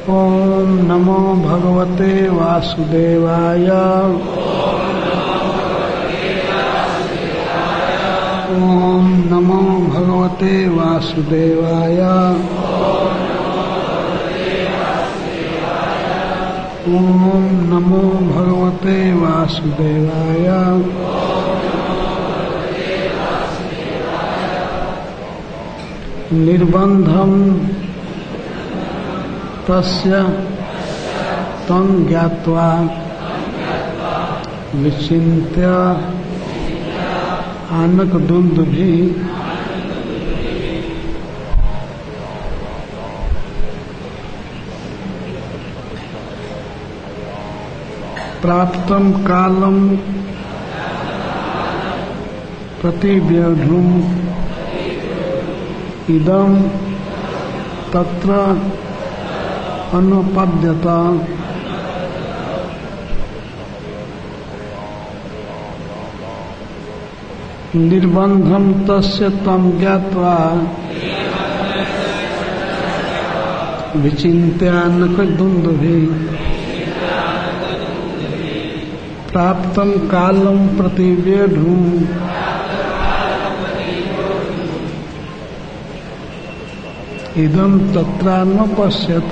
ओम नमो भगवते वासुदेवाय। ओम नमो भगवते वासुदेवाय। ओम नमो भगवते वासुदेवाय। निर्बंधम तस्य तं ज्ञात्वा विचिन्त्य आनकदुन्दुभिः प्राप्तं कालं प्रतिव्यढुम् इदं तत्र अनुपद्यत। निर्बंधं तस्य तं ज्ञात्वा विचिन्त्यानकदुन्दुभिः प्राप्तं कालं प्रतिव्यढुम् इदं तत्र न पश्यत।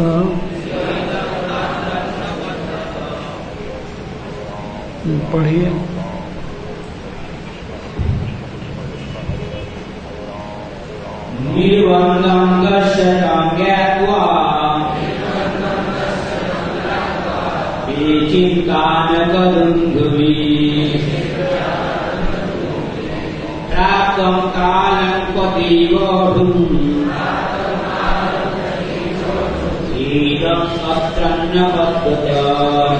पढ़िए। निर्बंधं तस्य तं ज्ञात्वा विचिन्त्यानकदुन्दुभिः प्राप्तं कालं प्रतिव्यढुम् इदं तत्र न पश्यत।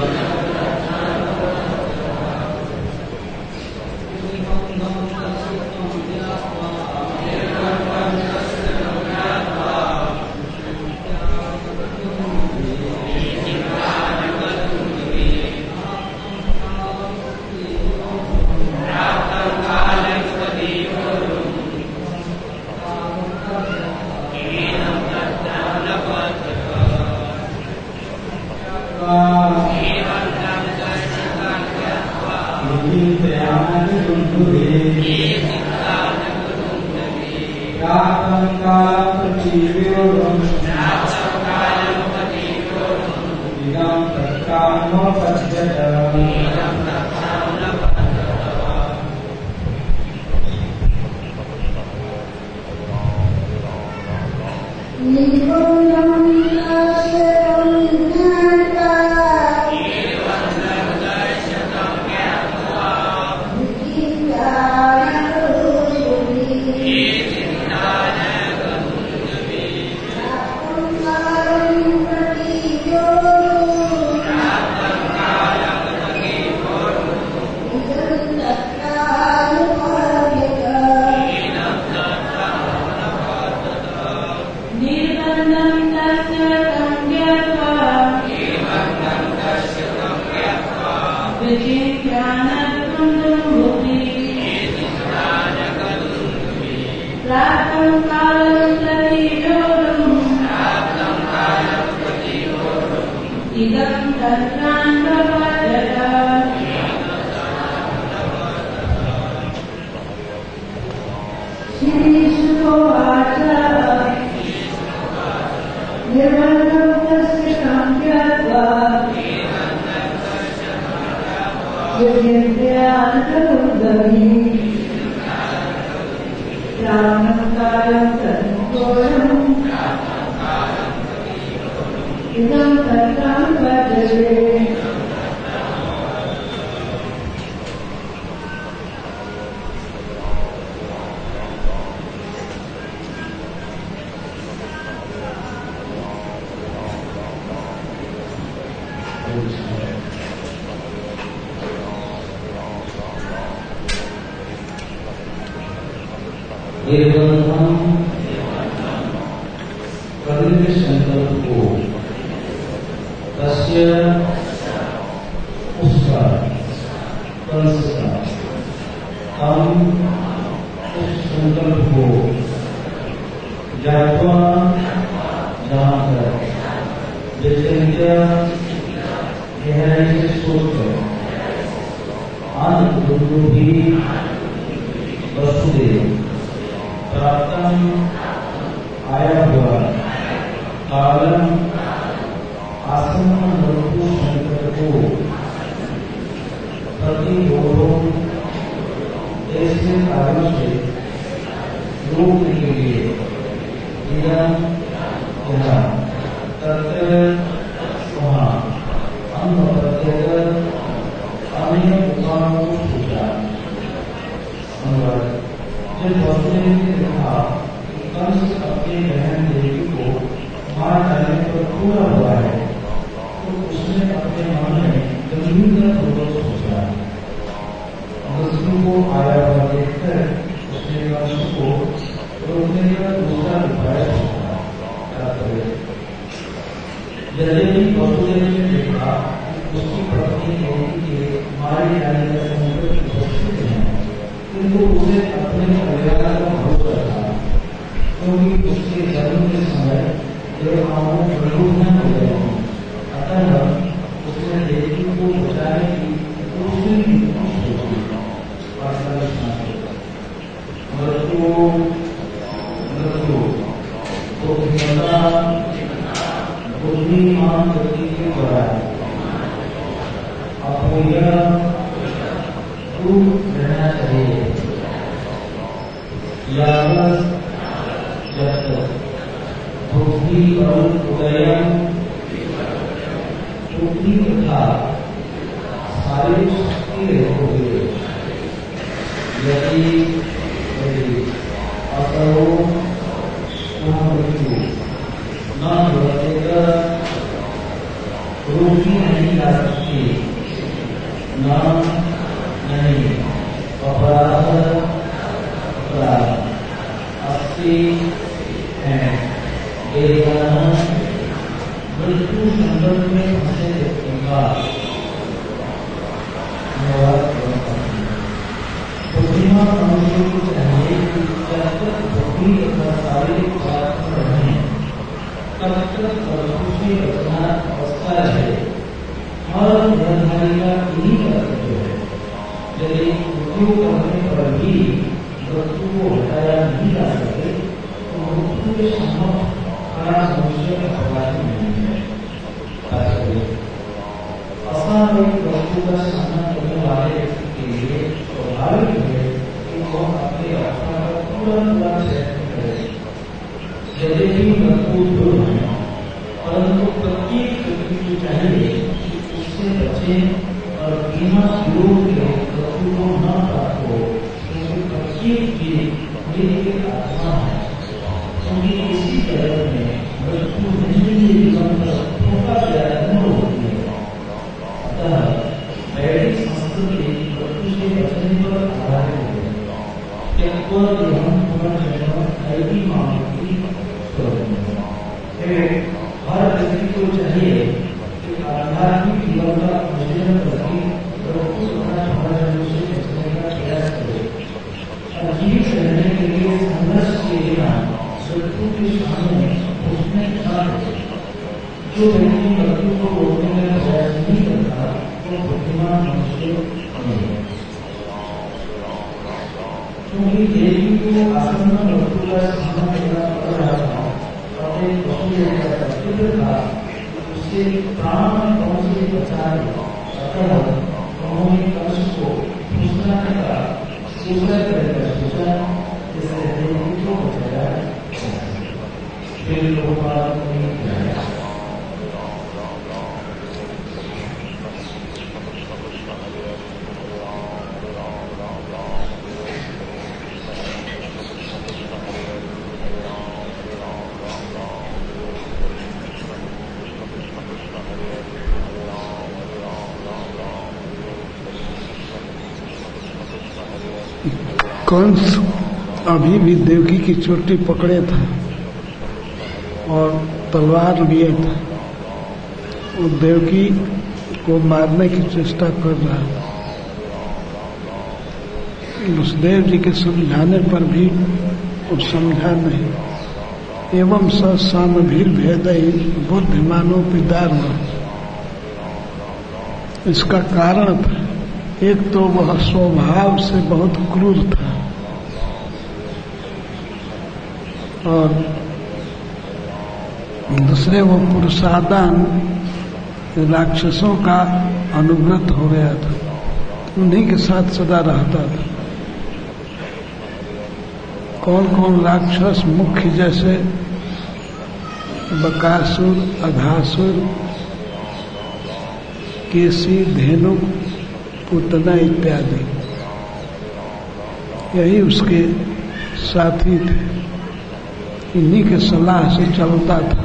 जैसे गहराई से सोचकर आनंद दोनों भी वसुदेव प्राप्तम आया हुआ कालम आसन्न मृत्यु संकट को प्रतिबोधो ऐसे कारण से रोकने के लिए तत्र वहाँ अन्य प्रत्येक अन्य उपायों को सोचा। जब वसुदेव ने देखा कि कंस अपनी बहन देवी को मार डालने पर पूरा हुआ है, तो उसने अपने मन में गंभीरतापूर्वक सोचा। वसु को आया हुआ देखकर उसने कंस को रोकने का दूसरा उपाय सोचा। यद्यपि वसुदेव ने देखा उसकी पत्नी देवी के मारे जाने का संकट उपस्थित है, किंतु उसे अपने परिवार का भरोसा था, क्योंकि उसके जन्म के समय देवताओं प्रलोभन हो गए हैं। अतः उसने देवी को बचाने की दूसरी युक्ति सोची और संरचना बुद्धिमान व्यक्ति के द्वारा आपको यह दूर रहना चाहिए। जब बुद्धि और उदय बुद्धि तथा शारीरिक शक्ति रहोगे, यदि असरो न बढ़ेगा, रोटी नहीं ला सकती, नहीं अपराध अस्सी है, मृत्यु संकट में फंसे व्यक्ति का बुद्धिमान मनुष्य को चाहिए कि जब तक बुद्धि तथा शारीरिक स्वास्थ्य रहे तब तक दूसरी रचना अवस्था रहे और निर्धारी का यही कर्तव्य है। यदि मृत्यु करने पर भी वस्तु को हटाया नहीं जा सके तो मृत्यु के सम्मुख खड़ा मनुष्य का अवकाश नहीं है। असामयिक वस्तु का सामना करने वाले व्यक्ति के लिए स्वाभाविक है कि वह अपनी रक्षा का पूरा प्रयत्न करे। यद्यपि मृत्यु दूर है, परंतु प्रत्येक व्यक्ति को चाहिए कि उससे बचे और बिना विरोध के मृत्यु को न प्राप्त हो, क्योंकि प्रत्येक जीव मेरी आत्मा है। क्योंकि इसी तरह में मृत्यु नहीं जीवन पर धोखा प्रयत्न होती है। अतः वैदिक संस्कृति मृत्यु से बचने पर आधारित है। हर व्यक्ति को चाहिए कि आध्यात्मिक जीवन का अनुशीलन करके मृत्यु तथा समाज से बचने का प्रयास करे और जीवित रहने के लिए संघर्ष के बिना मृत्यु के सामने उसने जो व्यक्ति मृत्यु को रोकने का प्रयास नहीं करता वो बुद्धिमान मनुष्य नहीं है। क्योंकि देवी को आसन्न मृत्यु का सामना करना पड़ रहा था, उससे प्राण कौन से बचाए। अतः उन्होंने कंस को दूसरा तरीका सोचा जिससे देवी को बचाया। फिर लोग कंस अभी भी देवकी की चोटी पकड़े था और तलवार लिए था। वो देवकी को मारने की चेष्टा कर रहा था। वसुदेव जी के समझाने पर भी वो समझा नहीं। एवं स सामभिर्भेदई बुद्धिमानोपिदार। इसका कारण था, एक तो वह स्वभाव से बहुत क्रूर था और दूसरे वो पुरुषादान राक्षसों का अनुव्रत हो गया था, उन्हीं के साथ सदा रहता था। कौन कौन राक्षस मुख्य, जैसे बकासुर, अघासुर, केसी, धेनु, पूतना इत्यादि, यही उसके साथी थे, इन्हीं के सलाह से चलता था।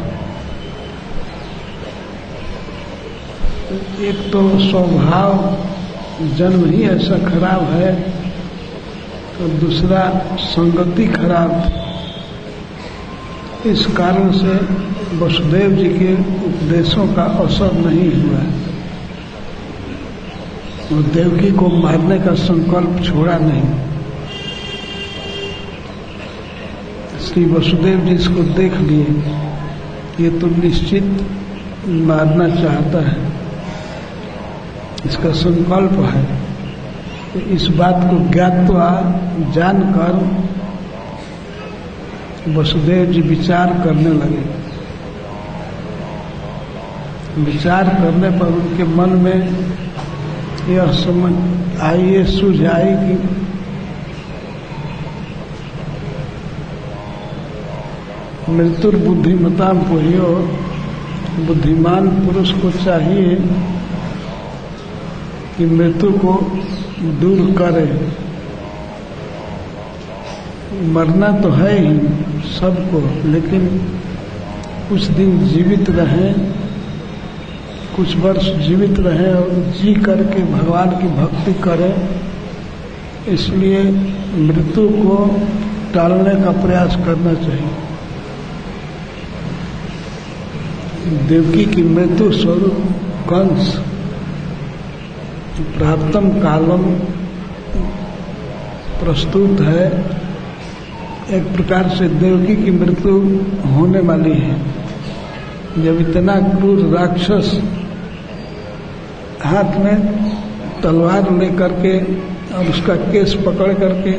एक तो स्वभाव जन्म ही ऐसा खराब है और दूसरा संगति खराब थी। इस कारण से वसुदेव जी के उपदेशों का असर नहीं हुआ और देवकी को मारने का संकल्प छोड़ा नहीं। श्री वसुदेव जी इसको देख लिए, ये तो निश्चित मारना चाहता है, इसका संकल्प है। तो इस बात को ज्ञात्वा, जानकर वसुदेव जी विचार करने लगे। विचार करने पर उनके मन में यह समझ आई, ये सूझ आई कि मृत्युर बुद्धिमतां पुह्यो, बुद्धिमान पुरुष को चाहिए कि मृत्यु को दूर करे। मरना तो है ही सबको, लेकिन कुछ दिन जीवित रहें, कुछ वर्ष जीवित रहें और जी करके भगवान की भक्ति करें। इसलिए मृत्यु को टालने का प्रयास करना चाहिए। देवकी की मृत्यु स्वरूप कंस प्राप्तम कालम प्रस्तुत है। एक प्रकार से देवकी की मृत्यु होने वाली है। जब इतना क्रूर राक्षस हाथ में तलवार लेकर के और उसका केस पकड़ करके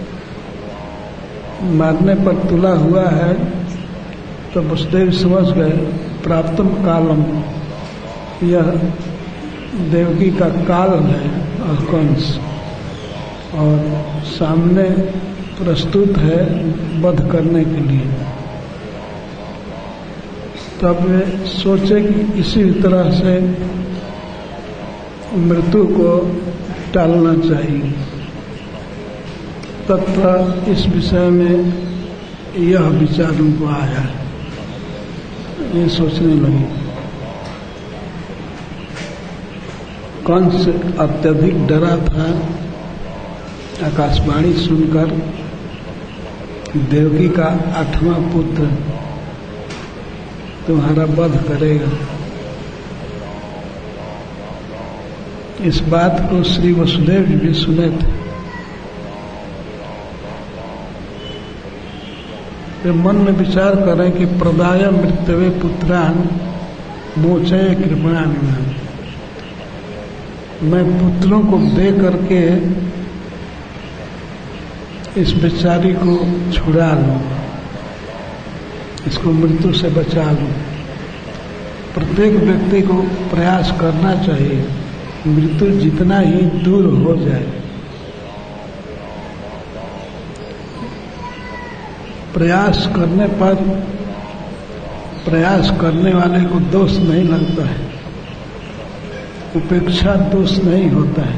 मारने पर तुला हुआ है, तो वसुदेव समझ गए प्राप्तम कालम, यह देवकी का काल है और कंस, और सामने प्रस्तुत है वध करने के लिए। तब वे सोचे कि इसी तरह से मृत्यु को टालना चाहिए। तथा इस विषय में यह विचार उनको आया, ये सोचने लगे। कंस अत्यधिक डरा था आकाशवाणी सुनकर, देवकी का 8वां पुत्र तुम्हारा वध करेगा। इस बात को श्री वसुदेव जी भी सुने थे। वे मन में विचार करें कि प्रदाय मृत्यवे पुत्रान मोचय कृपणा विमान, मैं पुत्रों को दे करके इस बेचारी को छुड़ा लूं, इसको मृत्यु से बचा लूं। प्रत्येक व्यक्ति को प्रयास करना चाहिए मृत्यु जितना ही दूर हो जाए। प्रयास करने पर प्रयास करने वाले को दोष नहीं लगता है, उपेक्षा दोष नहीं होता है।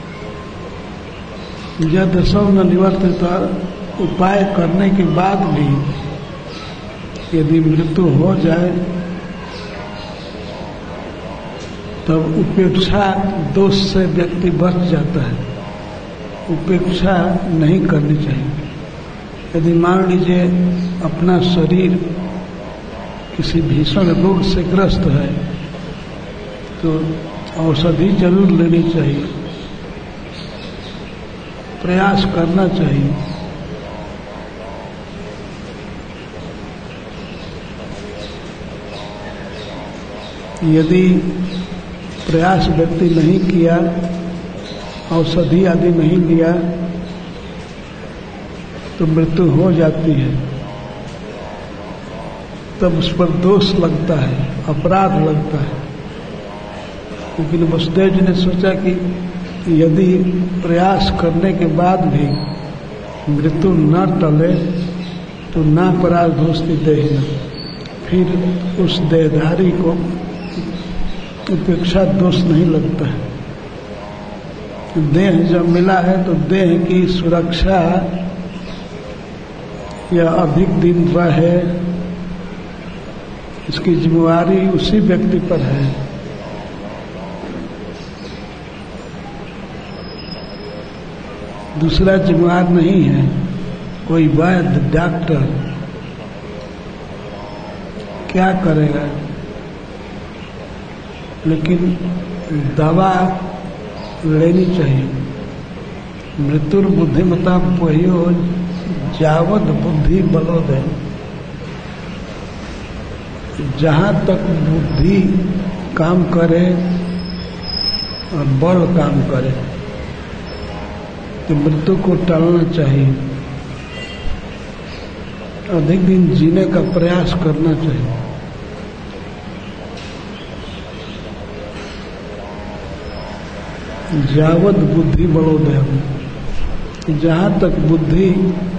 यदि सब न निवर्तिता, उपाय करने के बाद भी यदि मृत्यु हो जाए तब उपेक्षा दोष से व्यक्ति बच जाता है। उपेक्षा नहीं करनी चाहिए। यदि मान लीजिए अपना शरीर किसी भीषण रोग से ग्रस्त है तो औषधि जरूर लेनी चाहिए, प्रयास करना चाहिए। यदि प्रयास व्यक्ति नहीं किया, औषधि आदि नहीं लिया, तो मृत्यु हो जाती है। तब उस पर दोष लगता है, अपराध लगता है। लेकिन वसुदेव जी ने सोचा कि यदि प्रयास करने के बाद भी मृत्यु न टले तो नापराध दोषी देह, फिर उस देहधारी को उपेक्षा दोष नहीं लगता है। देह जब मिला है तो देह की सुरक्षा या अधिक दिन रहे, इसकी जिम्मेवारी उसी व्यक्ति पर है। दूसरा जिम्मेवार नहीं है, कोई वैद्य डॉक्टर क्या करेगा। लेकिन दवा लेनी चाहिए। मृत्युर बुद्धिमता पहियो जावत बुद्धि बलोदय। जहाँ तक बुद्धि काम करे और बल काम करे तो मृत्यु को टालना चाहिए। अधिक दिन जीने का प्रयास करना चाहिए। जावत बुद्धि बलोदय, जहाँ तक बुद्धि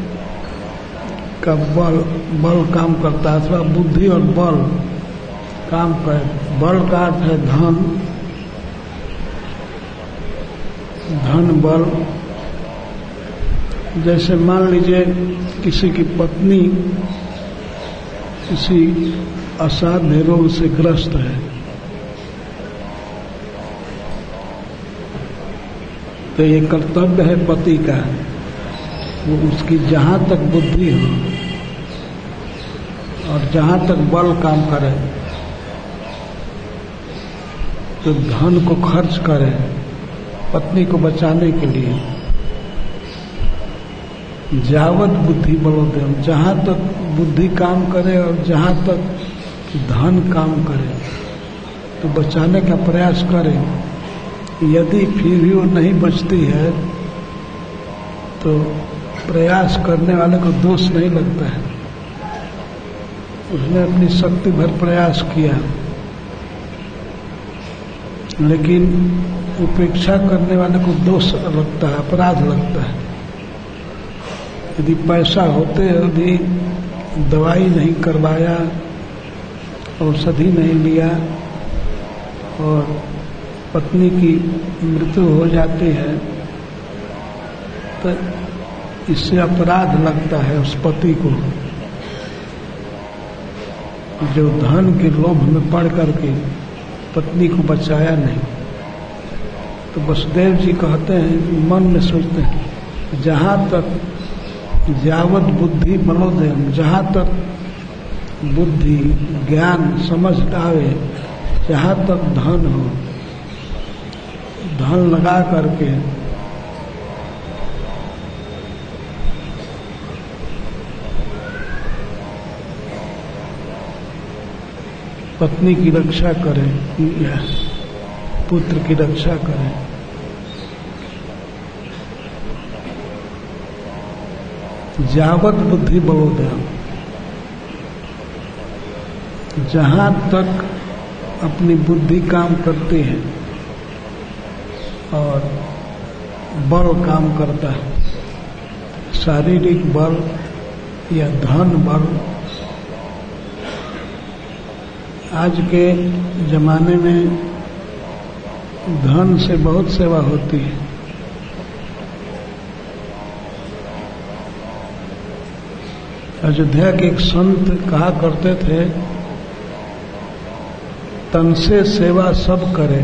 का बल काम करता है, अथवा बुद्धि और बल काम करे। बल का अर्थ है धन बल। जैसे मान लीजिए किसी की पत्नी किसी असाध्य रोग से ग्रस्त है, तो ये कर्तव्य है पति का, वो उसकी जहाँ तक बुद्धि हो और जहाँ तक बल काम करे तो धन को खर्च करे पत्नी को बचाने के लिए। जावत बुद्धि बलोदय, जहाँ तक बुद्धि काम करे और जहाँ तक धन काम करे तो बचाने का प्रयास करे। यदि फिर भी वो नहीं बचती है तो प्रयास करने वाले को दोष नहीं लगता है। उसने अपनी शक्ति भर प्रयास किया, लेकिन उपेक्षा करने वाले को दोष लगता है, अपराध लगता है। यदि पैसा होते भी दवाई नहीं करवाया, औषधि नहीं लिया और पत्नी की मृत्यु हो जाती है तो इससे अपराध लगता है उस पति को, जो धन के लोभ में पड़ करके पत्नी को बचाया नहीं। तो वसुदेव जी कहते हैं, मन में सोचते हैं, जहाँ तक जावत बुद्धि बलोदय, जहाँ तक बुद्धि ज्ञान समझ आवे, जहाँ तक धन हो, धन लगा करके पत्नी की रक्षा करें या पुत्र की रक्षा करें। जावत बुद्धि बलोदय, जहाँ तक अपनी बुद्धि काम करती है और बल काम करता है, शारीरिक बल या धन बल। आज के जमाने में धन से बहुत सेवा होती है। अयोध्या के एक संत कहा करते थे, तन से सेवा सब करे,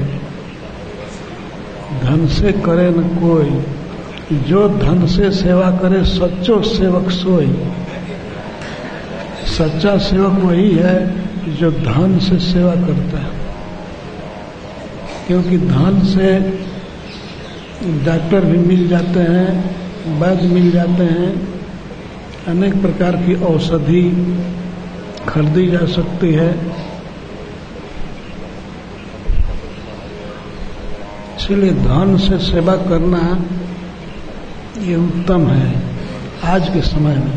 धन से करे न कोई। जो धन से सेवा करे सच्चो सेवक सोई। सच्चा सेवक वही है जो धन से सेवा करता है, क्योंकि धन से डॉक्टर भी मिल जाते हैं, वैद्य मिल जाते हैं, अनेक प्रकार की औषधि खरीदी जा सकती है। इसलिए धन से सेवा करना ये उत्तम है आज के समय में।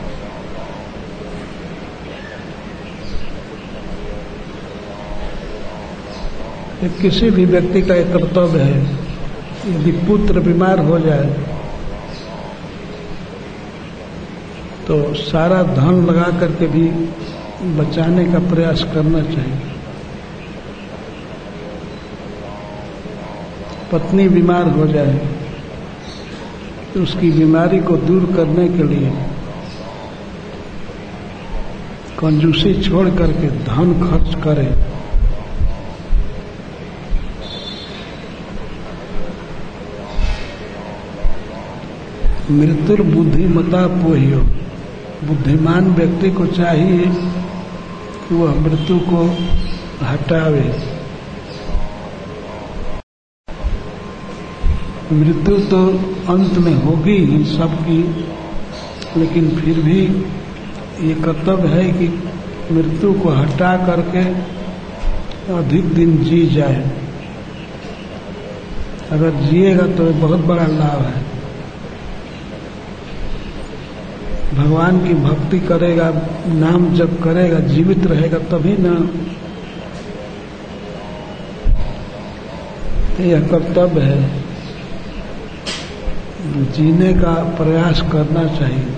किसी भी व्यक्ति का एक कर्तव्य है, यदि पुत्र बीमार हो जाए तो सारा धन लगा करके भी बचाने का प्रयास करना चाहिए। पत्नी बीमार हो जाए तो उसकी बीमारी को दूर करने के लिए कंजूसी छोड़ करके धन खर्च करे। मृत्यु बुद्धिमता पोह्यो, बुद्धिमान व्यक्ति को चाहिए कि वह मृत्यु को हटावे। मृत्यु तो अंत में होगी ही सबकी, लेकिन फिर भी ये कर्तव्य है कि मृत्यु को हटा करके अधिक दिन जी जाए। अगर जिएगा तो बहुत बड़ा लाभ है। भगवान की भक्ति करेगा, नाम जप करेगा, जीवित रहेगा तभी ना। यह कर्तव्य है, जीने का प्रयास करना चाहिए।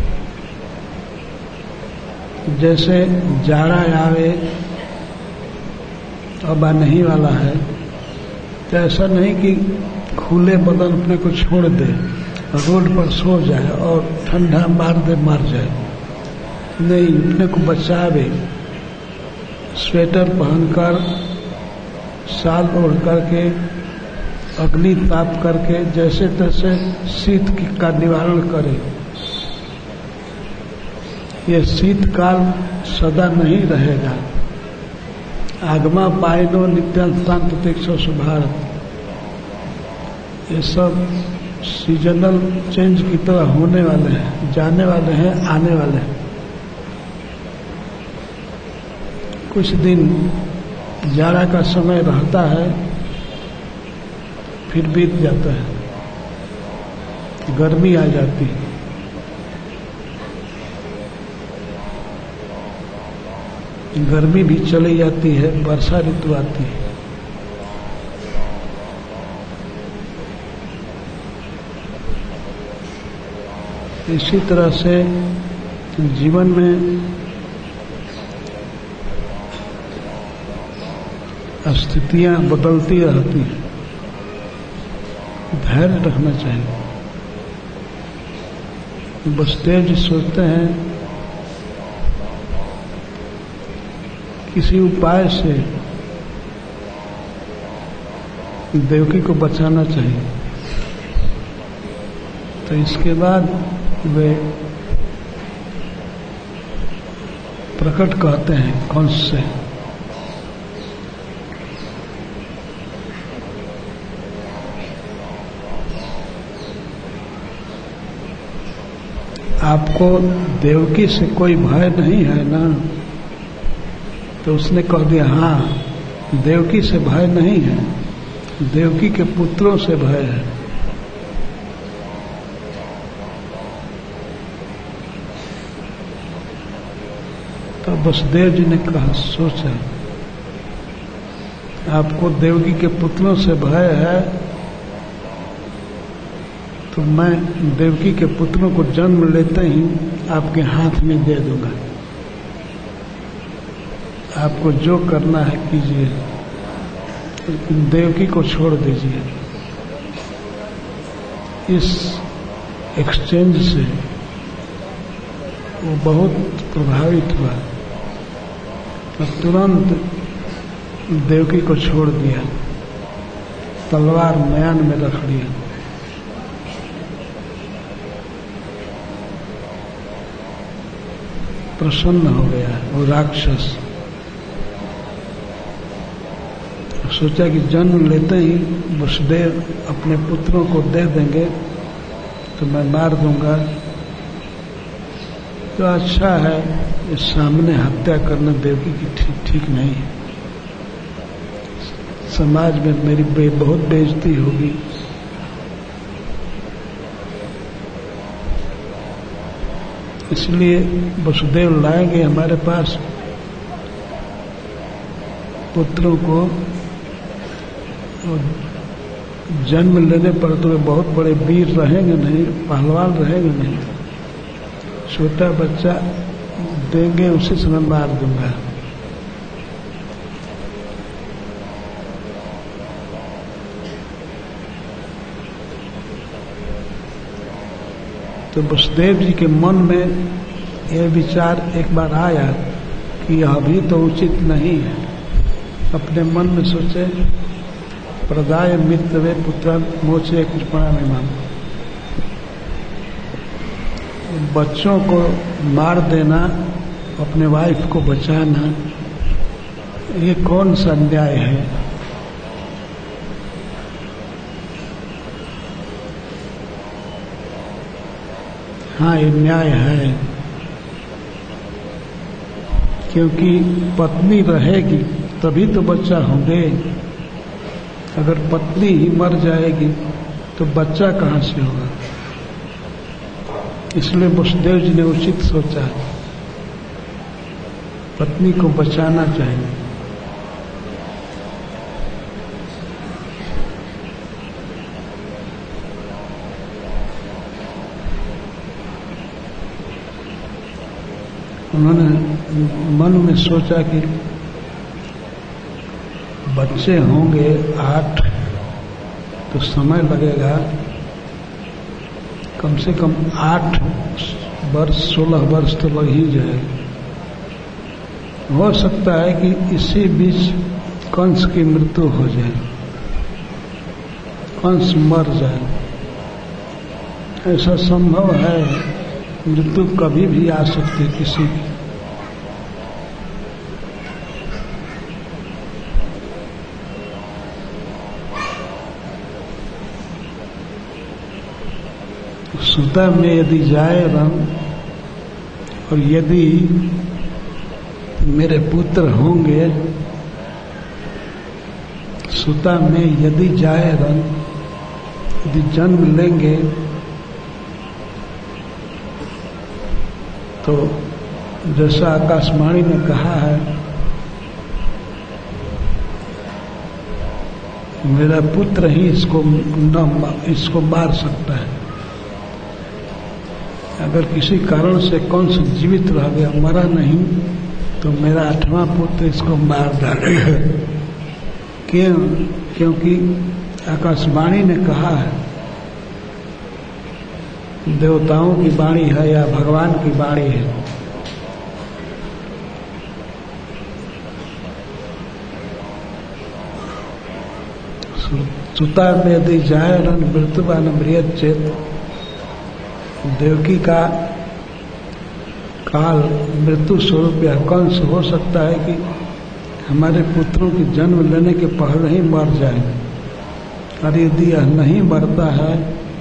जैसे जाड़ा आवे अब आने वाला है, तो ऐसा नहीं कि खुले बदन अपने को छोड़ दे, रोड पर सो जाए और ठंडा मार दे मर जाए। नहीं, अपने को बचावे, स्वेटर पहनकर, शाल ओढ़ करके, अग्नि ताप करके, जैसे तैसे शीत का निवारण करे। यह शीतकाल सदा नहीं रहेगा। आगमा पायनो नित्यांतांत तीक्षो सुभारत, ये सब सीजनल चेंज की तरह होने वाले हैं, जाने वाले हैं, आने वाले हैं। कुछ दिन जाड़ा का समय रहता है, फिर बीत जाता है, गर्मी आ जाती है। गर्मी भी चली जाती है, वर्षा ऋतु आती है। इसी तरह से जीवन में स्थितियां बदलती रहती हैं, धैर्य रखना चाहिए। वसुदेव जी सोचते हैं किसी उपाय से देवकी को बचाना चाहिए। तो इसके बाद वे प्रकट कहते हैं कंस से, आपको देवकी से कोई भय नहीं है ना? तो उसने कह दिया, हाँ, देवकी से भय नहीं है, देवकी के पुत्रों से भय है। तो वसुदेव जी ने कहा, सोचा, आपको देवकी के पुत्रों से भय है तो मैं देवकी के पुत्रों को जन्म लेते ही आपके हाथ में दे दूंगा। आपको जो करना है कीजिए, लेकिन देवकी को छोड़ दीजिए। इस एक्सचेंज से वो बहुत प्रभावित हुआ और तुरंत देवकी को छोड़ दिया, तलवार म्यान में रख लिया। प्रसन्न हो गया वो राक्षस। सोचा कि जन्म लेते ही वसुदेव अपने पुत्रों को दे देंगे तो मैं मार दूंगा। तो अच्छा है, इस सामने हत्या करना देवकी की ठीक नहीं है। समाज में मेरी बहुत बेइज्जती होगी। इसलिए वसुदेव लाएंगे हमारे पास पुत्रों को, और जन्म लेने पर तो वे बहुत बड़े वीर रहेंगे नहीं, पहलवान रहेंगे नहीं। छोटा बच्चा देंगे उसी समय मार दूंगा। तो वसुदेव जी के मन में यह विचार एक बार आया कि अभी तो उचित नहीं है। अपने मन में सोचे, प्रदाय मित्रवे पुत्र मोचे कृपणा में मान। बच्चों को मार देना, अपने वाइफ को बचाना, ये कौन सा न्याय है? हाँ, ये न्याय है, क्योंकि पत्नी रहेगी तभी तो बच्चा होंगे। अगर पत्नी ही मर जाएगी तो बच्चा कहाँ से होगा? इसलिए वसुदेव जी ने उचित सोचा, पत्नी को बचाना चाहिए। उन्होंने मन में सोचा कि बच्चे होंगे 8 तो समय लगेगा, कम से कम 8 वर्ष 16 वर्ष तो लग ही जाएगा। हो सकता है कि इसी बीच कंस की मृत्यु हो जाए, कंस मर जाए, ऐसा संभव है। मृत्यु कभी भी आ सकती है किसी की। सुता में यदि जाए रंग, और यदि मेरे पुत्र होंगे, सुता में यदि जाए रंग, यदि जन्म लेंगे तो जैसा आकाशवाणी ने कहा है, मेरा पुत्र ही इसको मार सकता है। अगर किसी कारण से कंस जीवित रह गया, मरा नहीं, तो मेरा 8वां पुत्र इसको मार डालेगा। क्यों? क्योंकि आकाशवाणी ने कहा है, देवताओं की वाणी है या भगवान की वाणी है। सुता में यदि जाए रन मृत्युवान मृत चेत, देवकी का काल मृत्यु स्वरूप या कंस हो सकता है कि हमारे पुत्रों के जन्म लेने के पहले ही मर जाए। और यदि यह नहीं मरता है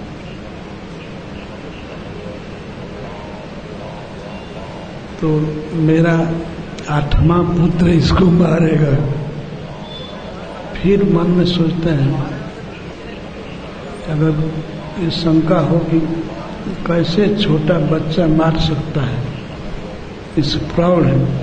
तो मेरा 8वां पुत्र इसको मारेगा। फिर मन में सोचते हैं, अगर ये शंका हो कि कैसे छोटा बच्चा मार सकता है इस प्रौढ़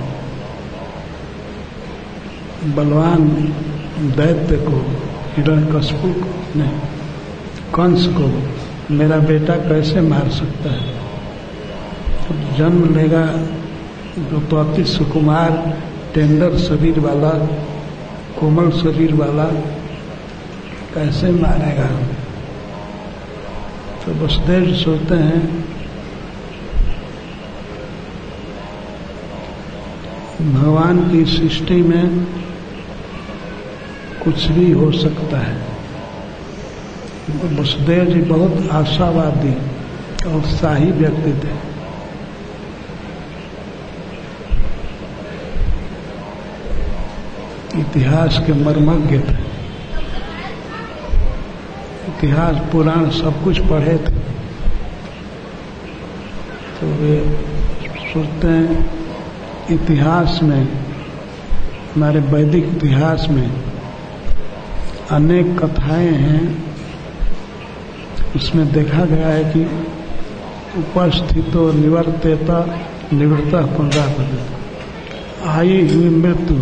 बलवान दैत्य को, हिरण्यकशिपु को, नहीं, कंस को मेरा बेटा कैसे मार सकता है? जन्म लेगा तो अति सुकुमार, टेंडर शरीर वाला, कोमल शरीर वाला, कैसे मारेगा? तो वसुदेव सोचते हैं, भगवान की सृष्टि में कुछ भी हो सकता है। वसुदेव जी बहुत आशावादी और उत्साही व्यक्ति थे। इतिहास के मर्मज्ञ थे, इतिहास पुराण सब कुछ पढ़े थे। तो वे सोचते हैं, इतिहास में, हमारे वैदिक इतिहास में अनेक कथाएं हैं, उसमें देखा गया है कि उपस्थितो निवर्तेता निवृत्ता पुनरापतित, आई हुई मृत्यु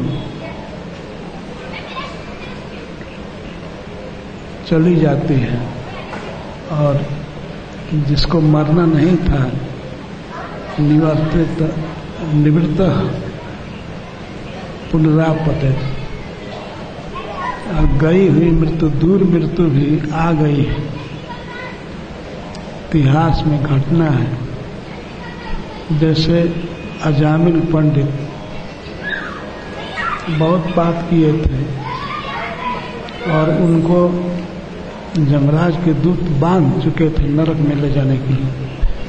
चली जाती है और जिसको मरना नहीं था निवर्तित निवृत्त पुनरापतित, गई हुई मृत्यु, दूर मृत्यु भी आ गई है। इतिहास में घटना है। जैसे अजामिल पंडित बहुत पाप किए थे और उनको यमराज के दूत बांध चुके थे नरक में ले जाने के लिए।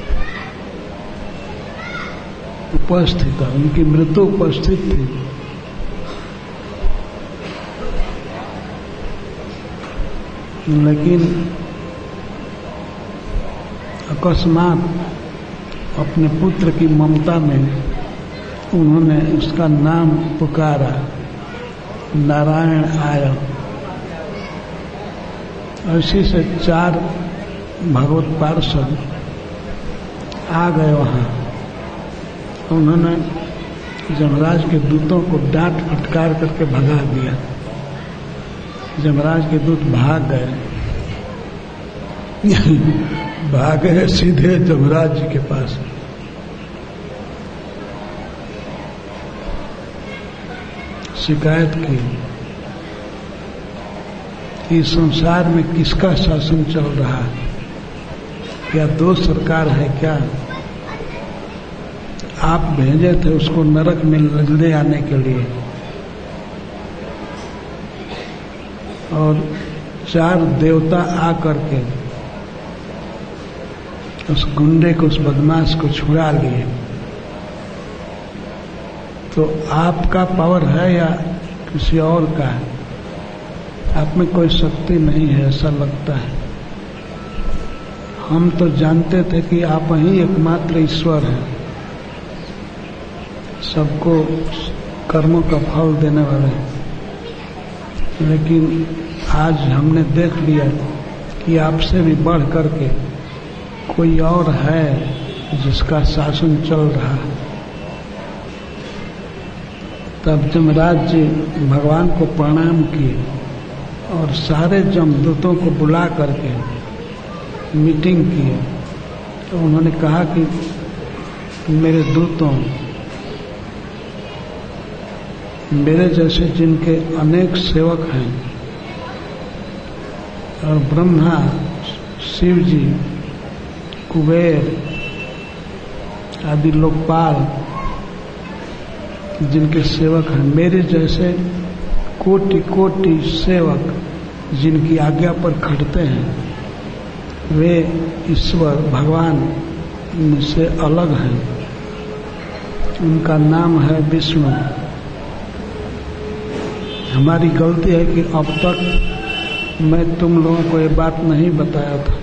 उपस्थित, उनकी मृत्यु उपस्थित थी। लेकिन अकस्मात अपने पुत्र की ममता में उन्होंने उसका नाम पुकारा, नारायण आया। ऐसी से 4 भगवत पार्षद आ गए वहां। उन्होंने यमराज के दूतों को डांट फटकार करके भगा दिया। यमराज के दूत भाग गए भागे सीधे यमराज जी के पास। शिकायत की कि संसार में किसका शासन चल रहा है, क्या 2 सरकार है क्या? आप भेजे थे उसको नरक में ले आने के लिए और 4 देवता आकर के उस गुंडे को, उस बदमाश को छुड़ा लिए। तो आपका पावर है या किसी और का है? आप में कोई शक्ति नहीं है ऐसा लगता है। हम तो जानते थे कि आप ही एकमात्र ईश्वर हैं, सबको कर्मों का फल देने वाले। लेकिन आज हमने देख लिया कि आपसे भी बढ़ करके कोई और है जिसका शासन चल रहा है। तब यमराज जी भगवान को प्रणाम किए और सारे जमदूतों को बुला करके मीटिंग की। तो उन्होंने कहा कि मेरे दूतों, मेरे जैसे जिनके अनेक सेवक हैं और ब्रह्मा, शिव जी, कुबेर आदि लोकपाल जिनके सेवक हैं, मेरे जैसे कोटि कोटि सेवक जिनकी आज्ञा पर खटते हैं, वे ईश्वर भगवान से अलग हैं। उनका नाम है विष्णु। हमारी गलती है कि अब तक मैं तुम लोगों को ये बात नहीं बताया था।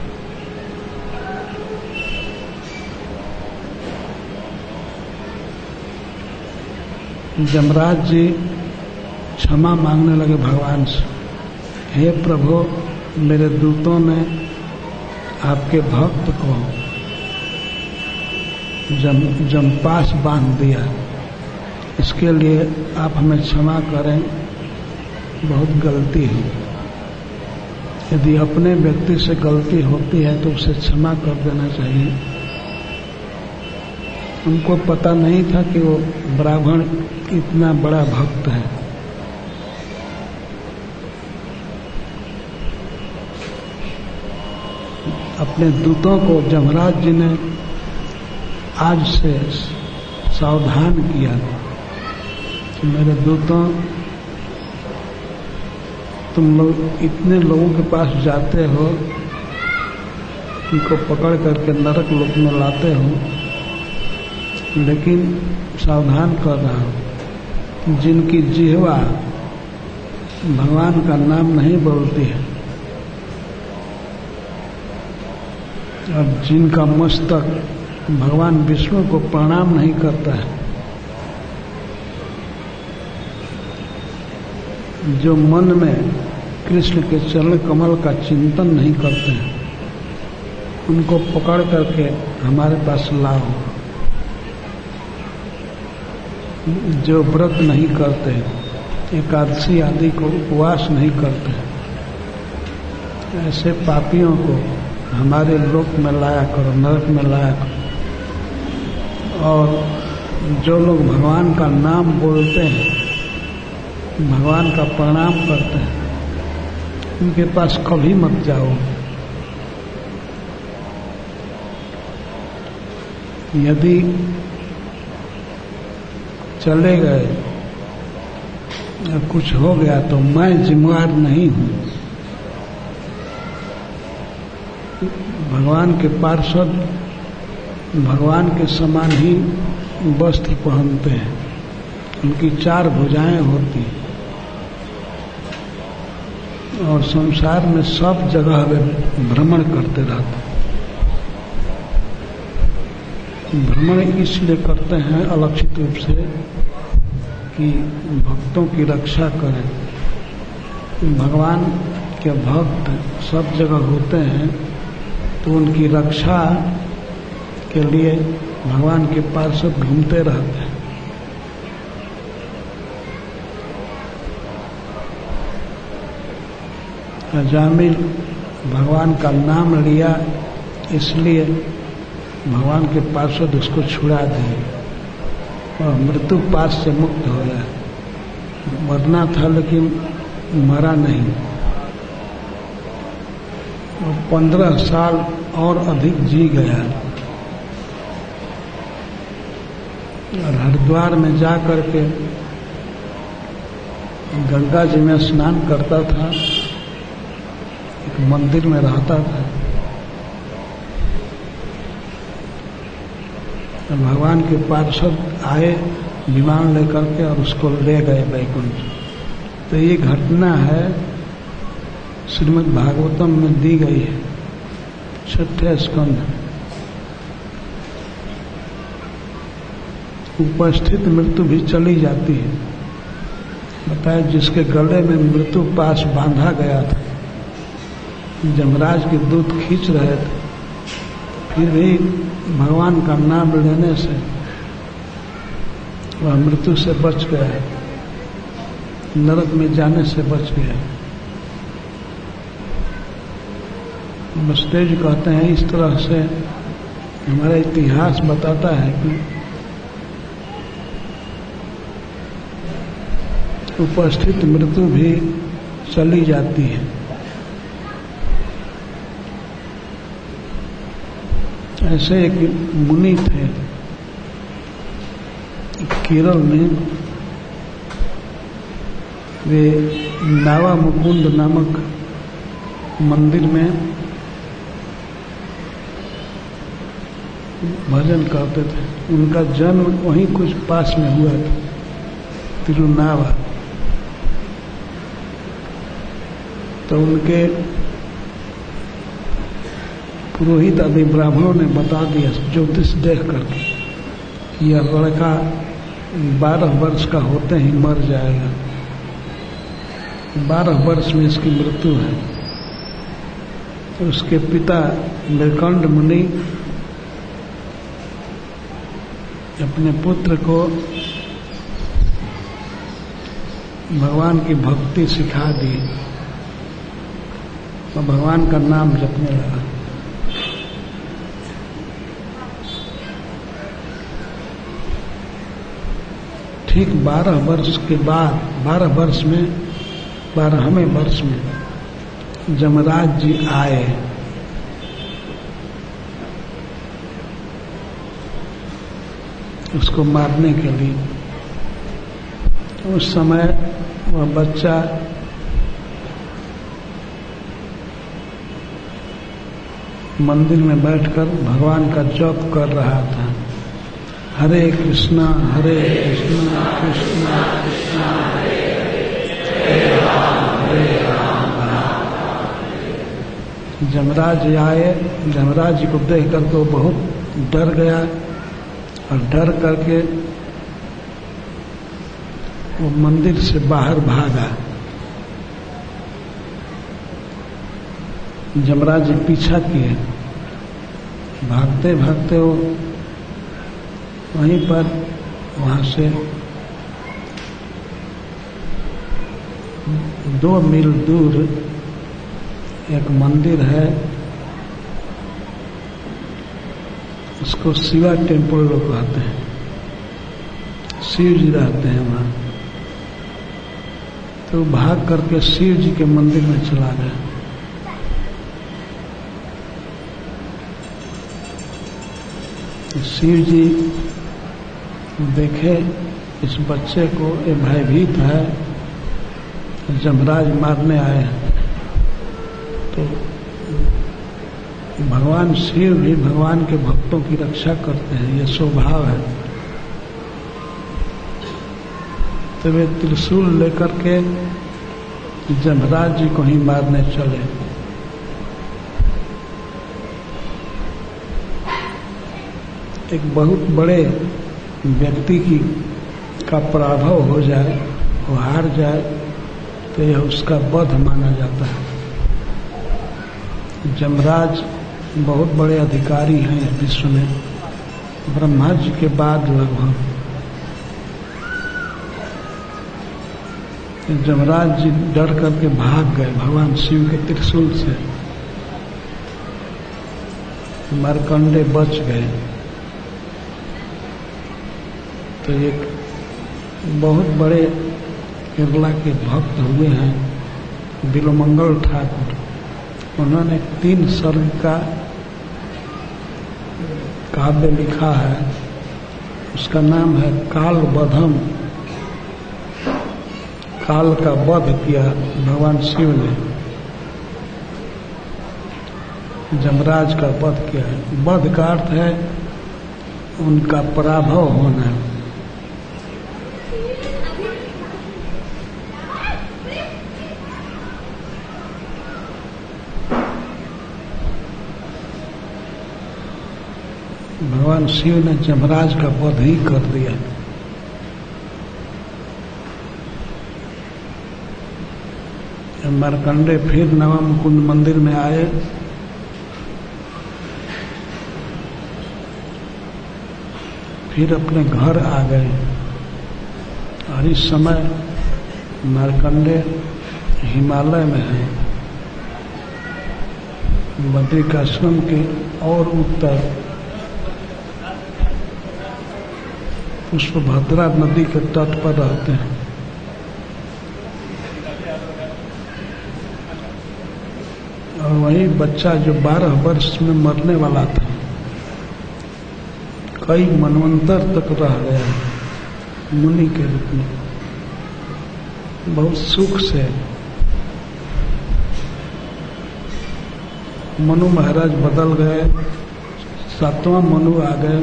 यमराज जी क्षमा मांगने लगे भगवान से, हे प्रभु, मेरे दूतों ने आपके भक्त को जमपास बांध दिया, इसके लिए आप हमें क्षमा करें, बहुत गलती है। यदि अपने व्यक्ति से गलती होती है तो उसे क्षमा कर देना चाहिए। उनको पता नहीं था कि वो ब्राह्मण इतना बड़ा भक्त है। अपने दूतों को यमराज जी ने आज से सावधान किया कि मेरे दूतों, तुम लोग इतने लोगों के पास जाते हो, उनको पकड़ करके नरक लोक में लाते हो, लेकिन सावधान कर रहा हूं, जिनकी जिह्वा भगवान का नाम नहीं बोलती है और जिनका मस्तक भगवान विष्णु को प्रणाम नहीं करता है, जो मन में कृष्ण के चरण कमल का चिंतन नहीं करते हैं, उनको पकड़ करके हमारे पास लाओ। जो व्रत नहीं करते, एकादशी आदि को उपवास नहीं करते, ऐसे पापियों को हमारे लोक में लाया करो, नरक में लाया करो। और जो लोग भगवान का नाम बोलते हैं, भगवान का प्रणाम करते हैं, उनके पास कभी मत जाओ। यदि चले गए या कुछ हो गया तो मैं जिम्मेवार नहीं हूं। भगवान के पार्षद भगवान के समान ही वस्त्र पहनते हैं, उनकी 4 भुजाएं होती और संसार में सब जगह वे भ्रमण करते रहते। भ्रमण इसलिए करते हैं अलक्षित रूप से कि भक्तों की रक्षा करें। भगवान के भक्त सब जगह होते हैं तो उनकी रक्षा के लिए भगवान के पार्षद घूमते रहते हैं। अजामिल भगवान का नाम लिया, इसलिए भगवान के पार्षद उसको छुड़ा दिए और मृत्यु पास से मुक्त हो गया। मरना था लेकिन मरा नहीं और 15 साल और अधिक जी गया। और हरिद्वार में जा करके गंगा जी में स्नान करता था, एक मंदिर में रहता था। तो भगवान के पार्षद आए विमान लेकर के और उसको ले गए वैकुंठ। तो ये घटना है श्रीमद् भागवतम में दी गई है, 6ठे स्कंध। उपस्थित मृत्यु भी चली जाती है। बताए जिसके गले में मृत्यु पाश बांधा गया था, जमराज के दूत खींच रहे थे, फिर भी भगवान का नाम लेने से वह मृत्यु से बच गया, नरक में जाने से बच गया। वसुदेव जी कहते हैं इस तरह से हमारा इतिहास बताता है कि उपस्थित मृत्यु भी चली जाती है। ऐसे एक मुनि थे केरल में, वे नावा मुकुंद नामक मंदिर में भजन करते थे। उनका जन्म वहीं कुछ पास में हुआ था, तिरुनावा। तो उनके पुरोहित आदि ब्राह्मणों ने बता दिया ज्योतिष देख करके कि यह लड़का 12 वर्ष का होते ही मर जाएगा, 12 वर्ष में इसकी मृत्यु है। तो उसके पिता नीलकंठ मुनि अपने पुत्र को भगवान की भक्ति सिखा दी और भगवान का नाम जपने लगा। ठीक 12 वर्ष के बाद, 12 वर्ष में, 12वें वर्ष में जमराज जी आए। उसको मारने के लिए। उस समय वह बच्चा मंदिर में बैठकर भगवान का जप कर रहा था। हरे कृष्णा कृष्णा कृष्णा हरे राम जमराज आए। जमराज जी को देख कर तो बहुत डर गया और डर करके वो मंदिर से बाहर भागा। यमराज जी पीछा किए, भागते भागते वो वहीं पर वहां से 2 मील दूर एक मंदिर है, उसको शिवा टेम्पल लोग कहते हैं, शिव जी रहते हैं वहां। तो भाग करके शिव जी के मंदिर में चला गया। शिव जी देखे इस बच्चे को, ये भयभीत है, यमराज मारने आए हैं। तो भगवान शिव भी भगवान के भक्तों की रक्षा करते हैं, ये स्वभाव है। तो वे त्रिशूल लेकर के यमराज जी को ही मारने चले। एक बहुत बड़े व्यक्ति का पराभव हो जाए, वो हार जाए, तो यह उसका वध माना जाता है। यमराज बहुत बड़े अधिकारी हैं इस विश्व में, ब्रह्मा जी के बाद लगभग। यमराज जी डर करके भाग गए भगवान शिव के त्रिशूल से, मार्कंडे बच गए। तो एक बहुत बड़े केरला के भक्त हुए हैं बिलोमंगल ठाकुर, उन्होंने 3 सर्ग का काव्य लिखा है, उसका नाम है काल वधम। काल का वध किया भगवान शिव ने, यमराज का वध किया है। वध का अर्थ है उनका पराभव होना। भगवान शिव ने यमराज का वध ही कर दिया। मार्कंडे फिर नवमुकुंद मंदिर में आए। फिर अपने घर आ गए और इस समय मार्कंडे हिमालय में है, बद्रिकाश्रम के और उत्तर पुष्पभद्रा नदी के तट पर रहते हैं। और वही बच्चा जो 12 वर्ष में मरने वाला था, कई मनवंतर तक रह गया मुनि के रूप में, बहुत सुख से। मनु महाराज बदल गए, 7वां मनु आ गए।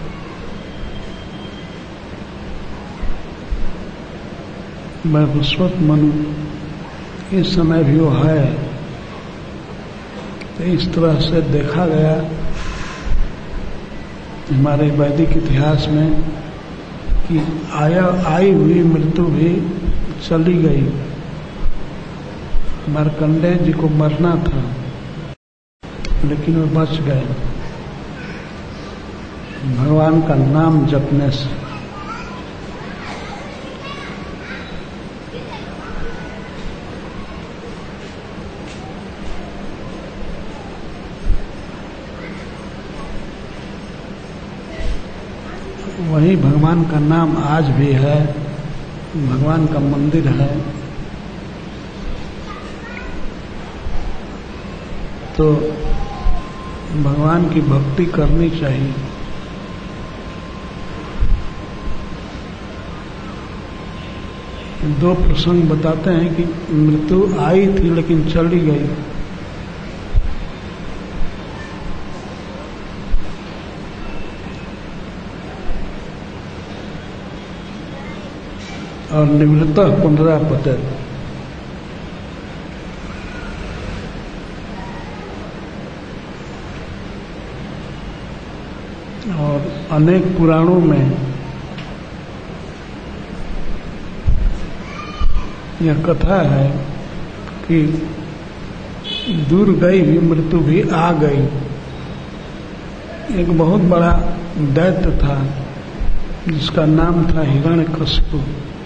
वैवस्वत मनु इस समय भी वो है। तो इस तरह से देखा गया हमारे वैदिक इतिहास में कि आई हुई मृत्यु भी चली गई। मार्कंडेय जी को मरना था लेकिन वो बच गए भगवान का नाम जपने से। वही भगवान का नाम आज भी है, भगवान का मंदिर है। तो भगवान की भक्ति करनी चाहिए। दो प्रसंग बताते हैं कि मृत्यु आई थी लेकिन चली गई। और निवृत्तः पुनरापते, और अनेक पुराणों में यह कथा है कि दूर गई भी मृत्यु भी आ गई। एक बहुत बड़ा दैत्य था जिसका नाम था हिरण्यकशिपु।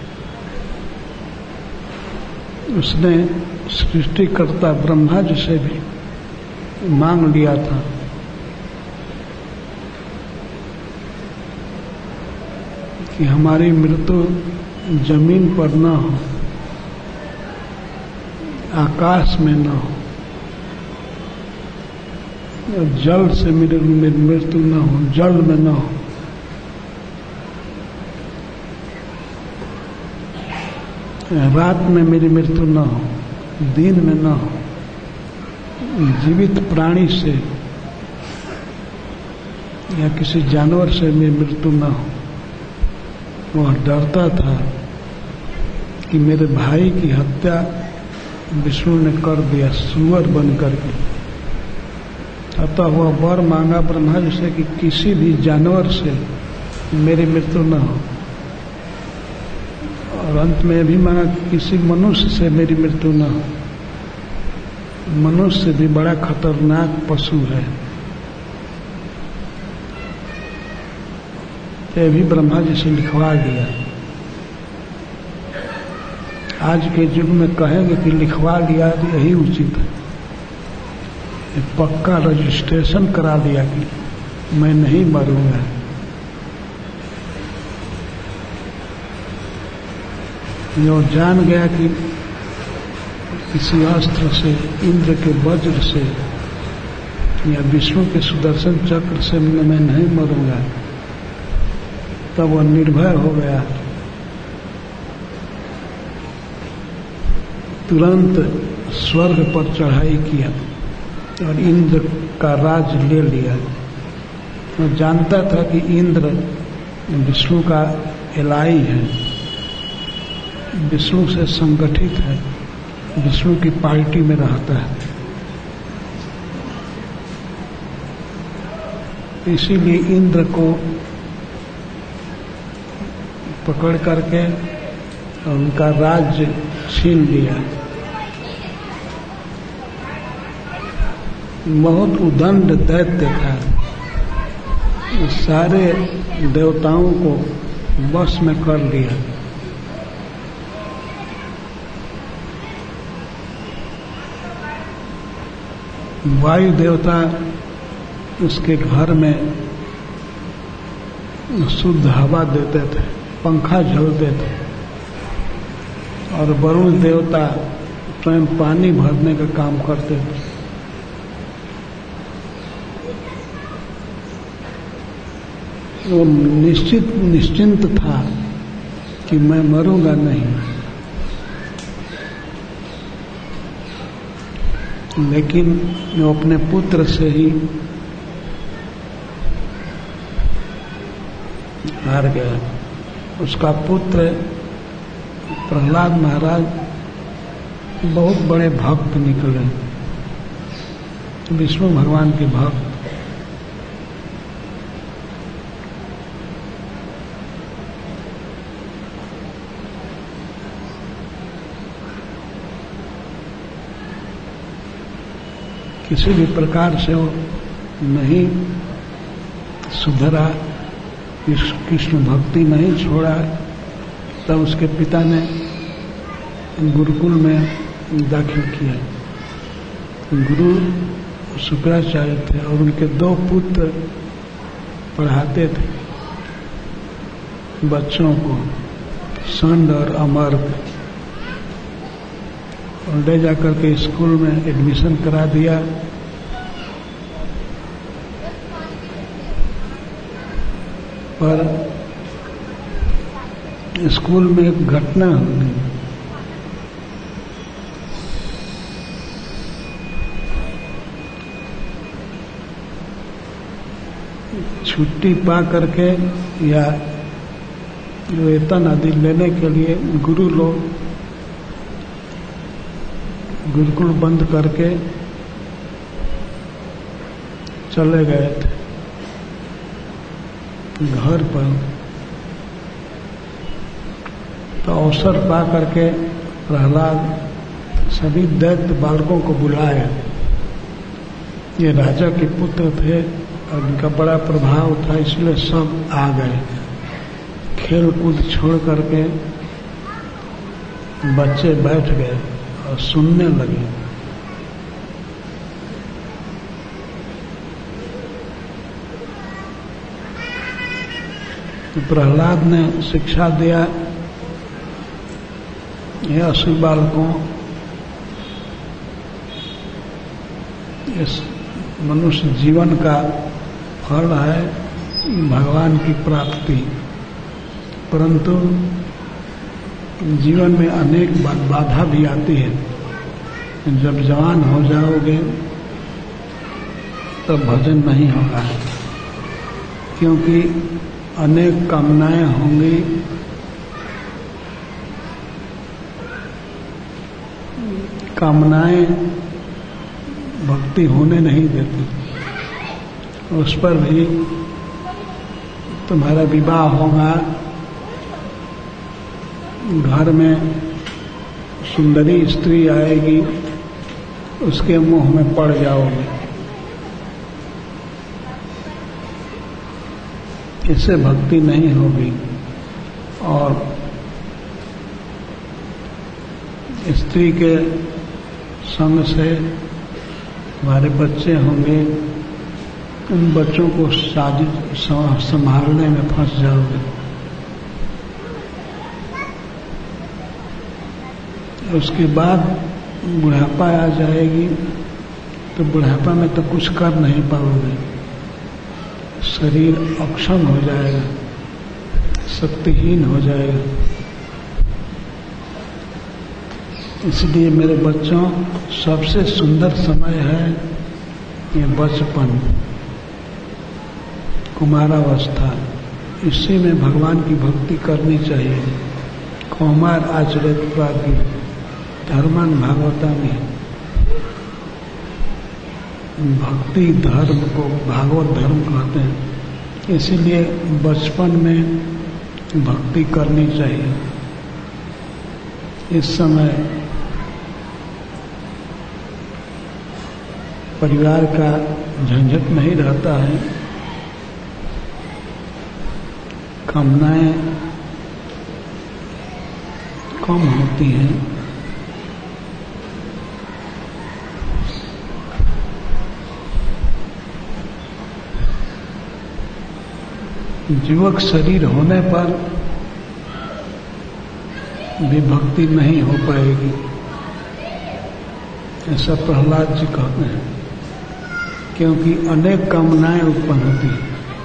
उसने सृष्टिकर्ता ब्रह्मा जी से भी मांग लिया था कि हमारी मृत्यु जमीन पर न हो, आकाश में न हो, जल से मेरी मृत्यु न हो, जल में न हो। रात में मेरी मृत्यु न हो, दिन में न हो, जीवित प्राणी से या किसी जानवर से मेरी मृत्यु न हो। वह डरता था कि मेरे भाई की हत्या विष्णु ने कर दिया सुअर बन करके। अतः वह वर मांगा ब्रह्मा जी से कि किसी भी जानवर से मेरी मृत्यु न हो, और अंत में भी मांगा कि किसी मनुष्य से मेरी मृत्यु न हो। मनुष्य भी बड़ा खतरनाक पशु है। यह भी ब्रह्मा जी से लिखवा दिया। आज के युग में कहेंगे कि लिखवा लिया यही उचित है। पक्का रजिस्ट्रेशन करा दिया कि मैं नहीं मरूंगा। जो जान गया कि किसी अस्त्र से, इंद्र के वज्र से या विष्णु के सुदर्शन चक्र से मैं नहीं मरूंगा, तब वह निर्भय हो गया। तुरंत स्वर्ग पर चढ़ाई किया और इंद्र का राज ले लिया। वो जानता था कि इंद्र विष्णु का एलाई है, विष्णु से संगठित है, विष्णु की पार्टी में रहता है। इसीलिए इंद्र को पकड़ करके उनका राज्य छीन लिया। बहुत उदंड दैत्य था, सारे देवताओं को वश में कर लिया। वायु देवता उसके घर में शुद्ध हवा देते थे, पंखा झलते थे, और वरुण देवता स्वयं पानी भरने का काम करते थे। वो निश्चिंत था कि मैं मरूंगा नहीं, लेकिन वो अपने पुत्र से ही हार गया। उसका पुत्र प्रहलाद महाराज बहुत बड़े भक्त निकले, विष्णु भगवान के भक्त। किसी भी प्रकार से वो नहीं सुधरा, कृष्ण भक्ति नहीं छोड़ा। तब उसके पिता ने गुरुकुल में दाखिल किया। गुरु शुक्राचार्य थे और उनके 2 पुत्र पढ़ाते थे बच्चों को, संड और अमर्क। और ले जाकर के स्कूल में एडमिशन करा दिया। पर स्कूल में एक घटना हो गई। छुट्टी पा करके या वेतन आदि लेने के लिए गुरु लोग गुरुकुल बंद करके चले गए थे घर पर। तो अवसर पा करके प्रहलाद सभी दैत्य बालकों को बुलाया ये राजा के पुत्र थे और इनका बड़ा प्रभाव था, इसलिए सब आ गए। खेल कूद छोड़ करके बच्चे बैठ गए और सुनने लगे। तो प्रहलाद ने शिक्षा दिया, ये असुर बालकों, इस मनुष्य जीवन का फल है भगवान की प्राप्ति, परंतु जीवन में अनेक बाधा भी आती है। जब जवान हो जाओगे तब भजन नहीं होगा, क्योंकि अनेक कामनाएं होंगी, कामनाएं भक्ति होने नहीं देती। उस पर भी तुम्हारा विवाह होगा, घर में सुंदरी स्त्री आएगी, उसके मुंह में पड़ जाओगे। इससे भक्ति नहीं होगी। और स्त्री के संग से हमारे बच्चे होंगे, उन बच्चों को संभालने में फंस जाओगे। उसके बाद बुढ़ापा आ जाएगी, तो बुढ़ापा में तो कुछ कर नहीं पाओगे, शरीर अक्षम हो जाएगा, शक्तिहीन हो जाएगा। इसलिए मेरे बच्चों, सबसे सुंदर समय है ये बचपन, कुमारावस्था। इसी में भगवान की भक्ति करनी चाहिए। कौमार आचरित प्राज्ञ धर्मन भागवता में भक्ति धर्म को भागवत धर्म कहते हैं। इसीलिए बचपन में भक्ति करनी चाहिए। इस समय परिवार का झंझट नहीं रहता है, कामनाएं कम होती हैं। युवक शरीर होने पर भी भक्ति नहीं हो पाएगी, ऐसा प्रहलाद जी कहते हैं, क्योंकि अनेक कामनाएं उत्पन्न होती हैं।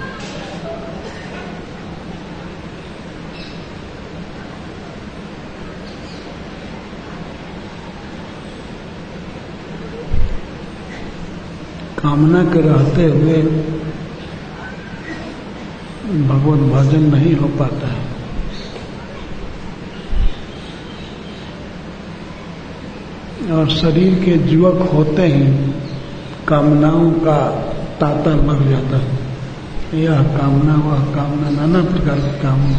कामना के रहते हुए भगवत भजन नहीं हो पाता है। और शरीर के युवक होते ही कामनाओं का तांता लग जाता है। यह कामना वह कामना, नाना प्रकार की कामना।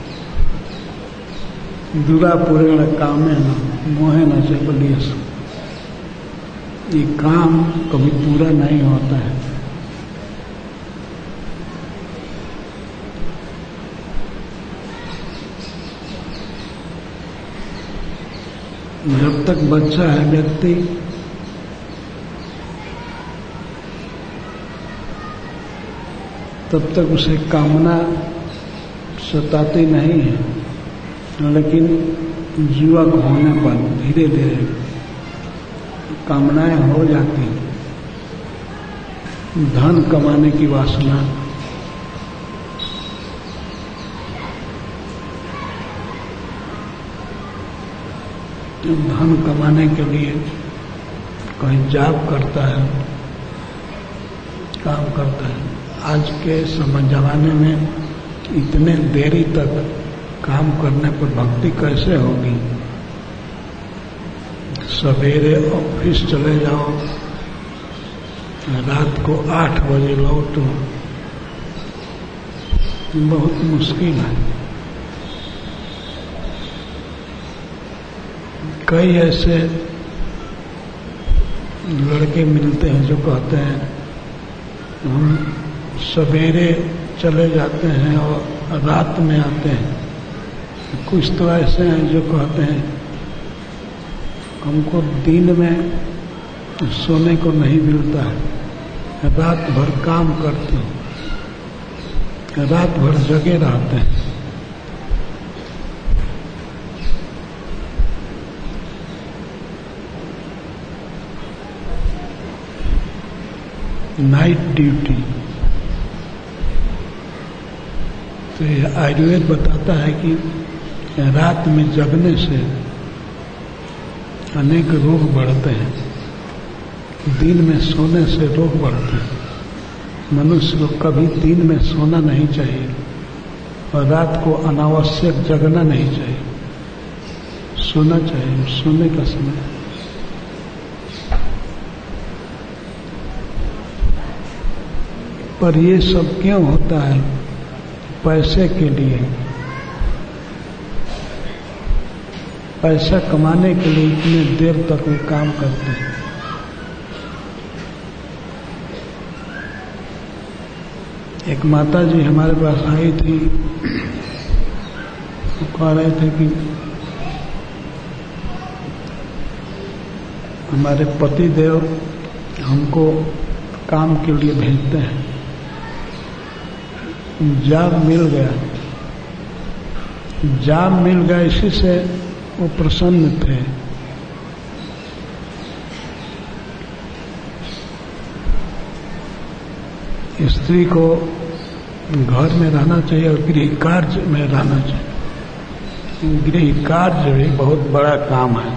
दुरापुरेण कामेन मोहेन च बलियसु। ये काम कभी पूरा नहीं होता है। जब तक बच्चा है व्यक्ति, तब तक उसे कामना सताती नहीं है, लेकिन युवक होने पर धीरे धीरे कामनाएं हो जाती। धन कमाने की वासना, धन कमाने के लिए कहीं जॉब करता है, काम करता है। आज के जमाने में इतने देरी तक काम करने पर भक्ति कैसे होगी? सवेरे ऑफिस चले जाओ, रात को 8 बजे लौटो, बहुत मुश्किल है। कई ऐसे लड़के मिलते हैं जो कहते हैं हम सवेरे चले जाते हैं और रात में आते हैं। कुछ तो ऐसे हैं जो कहते हैं हमको दिन में सोने को नहीं मिलता है, रात भर काम करते हैं, रात भर जगे रहते हैं। Night duty. तो यह आयुर्वेद बताता है कि रात में जगने से अनेक रोग बढ़ते हैं, दिन में सोने से रोग बढ़ते हैं। मनुष्य को कभी दिन में सोना नहीं चाहिए और रात को अनावश्यक जगना नहीं चाहिए, सोना चाहिए, सोने का समय। पर ये सब क्यों होता है? पैसे के लिए, पैसा कमाने के लिए इतने देर तक वो काम करते हैं। एक माता जी हमारे पास आई थी, वो कह रहे थे कि हमारे पति देव हमको काम के लिए भेजते हैं, जॉब मिल गया, जॉब मिल गया, इसी से वो प्रसन्न थे। स्त्री को घर में रहना चाहिए और गृह कार्य में रहना चाहिए। गृह कार्य भी बहुत बड़ा काम है।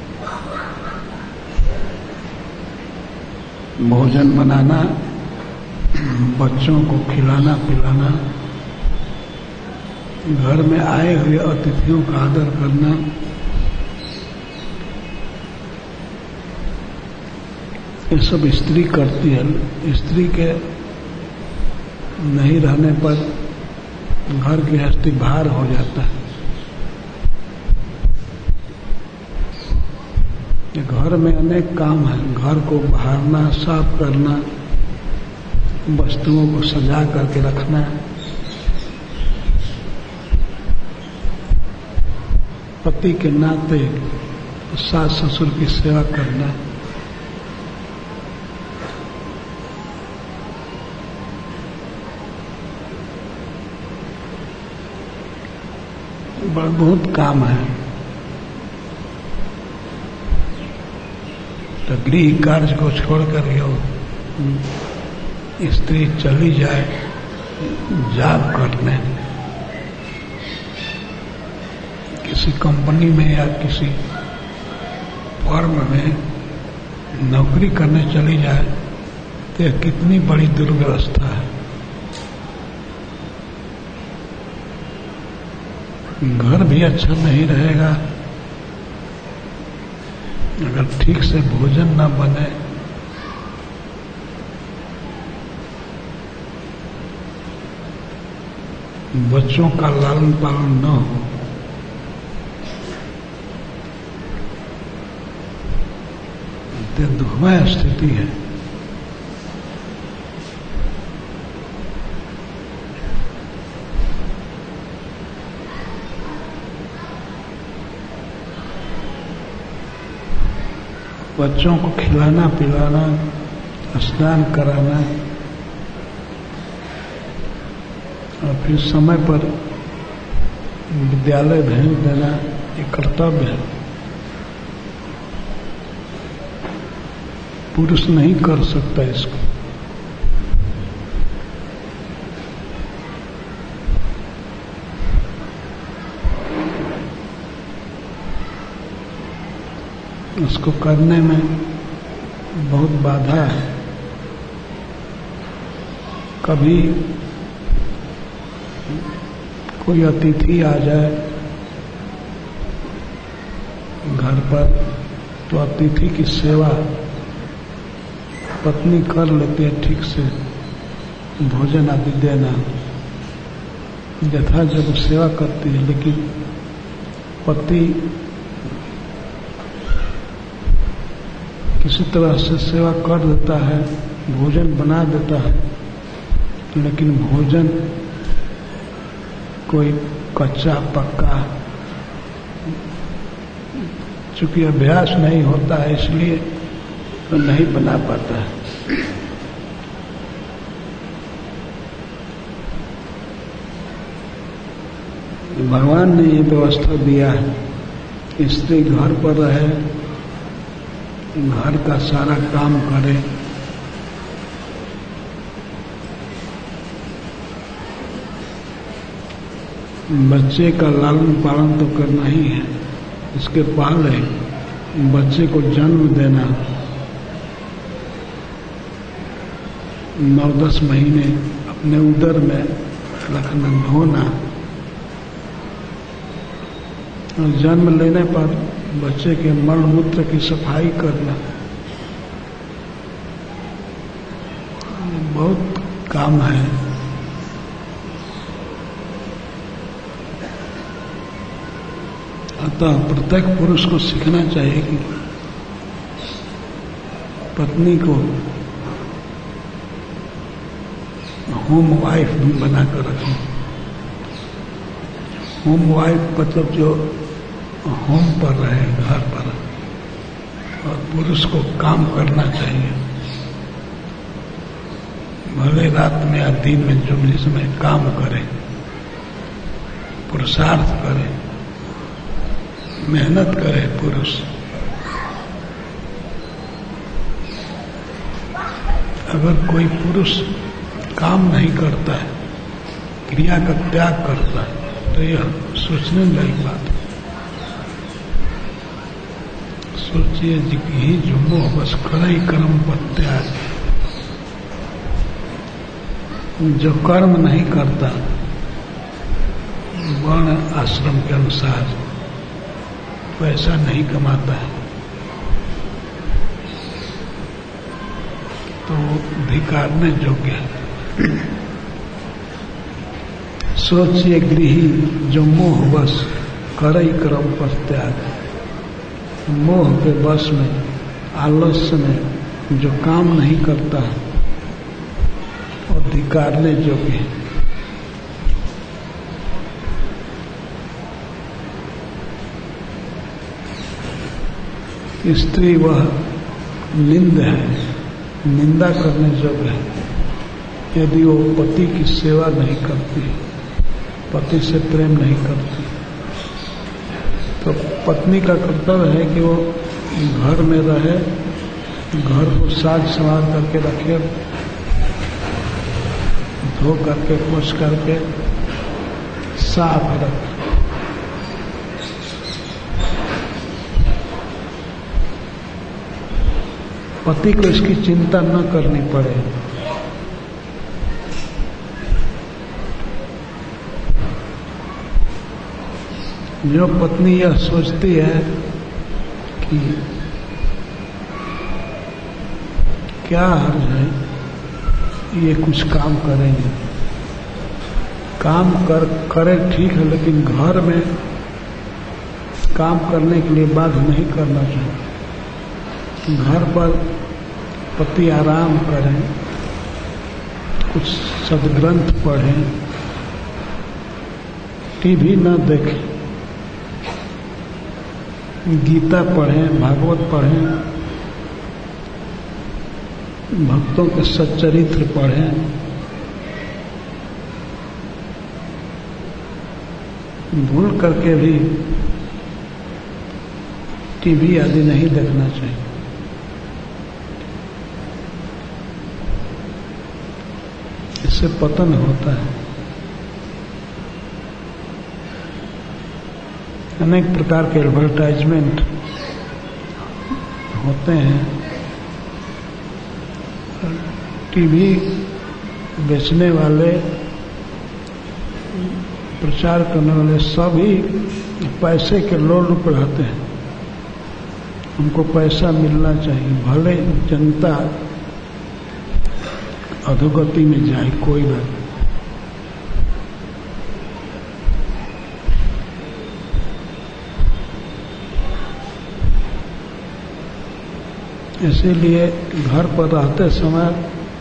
भोजन बनाना, बच्चों को खिलाना पिलाना, घर में आए हुए अतिथियों का आदर करना, ये सब स्त्री करती है। स्त्री के नहीं रहने पर घर गृहस्थी भार हो जाता है। घर में अनेक काम है, घर को बहारना, साफ करना, वस्तुओं को सजा करके रखना, पति के नाते सास ससुर की सेवा करना, बहुत काम है। तो गृह कार्य को छोड़कर स्त्री चली जाए जॉब करने, किसी कंपनी में या किसी फर्म में नौकरी करने चली जाए तो यह कितनी बड़ी दुर्व्यवस्था है। घर भी अच्छा नहीं रहेगा अगर ठीक से भोजन न बने, बच्चों का लालन पालन न हो, तो दुखमय स्थिति है। बच्चों को खिलाना पिलाना, स्नान कराना और फिर समय पर विद्यालय भेज देना ये कर्तव्य है। पुरुष नहीं कर सकता इसको। उसको करने में बहुत बाधा है। कभी कोई अतिथि आ जाए घर पर तो अतिथि की सेवा पत्नी कर लेती है, ठीक से भोजन आदि देना यथा जब सेवा करती है, लेकिन पति किसी तरह से सेवा कर देता है, भोजन बना देता है, लेकिन भोजन कोई कच्चा पक्का, चूंकि अभ्यास नहीं होता है इसलिए तो नहीं बना पाता है। भगवान ने ये व्यवस्था दिया है, स्त्री घर पर रहे, घर का सारा काम करे, बच्चे का लालन पालन तो करना ही है, इसके पहले बच्चे को जन्म देना, 9-10 महीने अपने उदर में रखना, ढोना, और जन्म लेने पर बच्चे के मल मूत्र की सफाई करना, बहुत काम है। अतः प्रत्येक पुरुष को सीखना चाहिए कि पत्नी को होम वाइफ भी बनाकर रखें। होम वाइफ मतलब जो होम पर रहे, घर पर, और पुरुष को काम करना चाहिए, भले रात में या दिन में जो जिसमें काम करे, पुरुषार्थ करे, मेहनत करे पुरुष। अगर कोई पुरुष काम नहीं करता है, क्रिया का त्याग करता है, तो यह सोचने लायक बात है। सोचिए जी कि ही जुम्मो बस करे कर्म पर त्याग, जो कर्म नहीं करता वर्ण आश्रम के अनुसार पैसा नहीं कमाता है, तो धिक्कारने योग्य है। सोचिए गृही जो मोह बस करई कर्म पर त्याग, मोह के बस में, आलस्य में जो काम नहीं करता है और धिक्कारने योग्य है। स्त्री वह निंद है, निंदा करने योग्य है यदि वो पति की सेवा नहीं करती, पति से प्रेम नहीं करती। तो पत्नी का कर्तव्य है कि वो घर में रहे, घर को साज संवार करके रखे, धो करके पोंछ करके साफ रखे। पति को इसकी चिंता न करनी पड़े। जो पत्नी यह सोचती है कि क्या हर्ज है, ये कुछ काम करेंगे, काम करे ठीक है, लेकिन घर में काम करने के लिए बाध्य नहीं करना चाहिए। घर पर पति आराम करें, कुछ सद्ग्रंथ पढ़ें, टीवी न देखें, गीता पढ़ें, भागवत पढ़ें, भक्तों के सच्चरित्र पढ़ें, भूल करके भी टीवी आदि नहीं देखना चाहिए। इससे पतन होता है। अनेक प्रकार के एडवर्टाइजमेंट होते हैं, टीवी बेचने वाले, प्रचार करने वाले सभी पैसे के लोलुप रहते हैं। उनको पैसा मिलना चाहिए, भले जनता अधोगति में जाए, कोई बात। इसीलिए घर पर रहते समय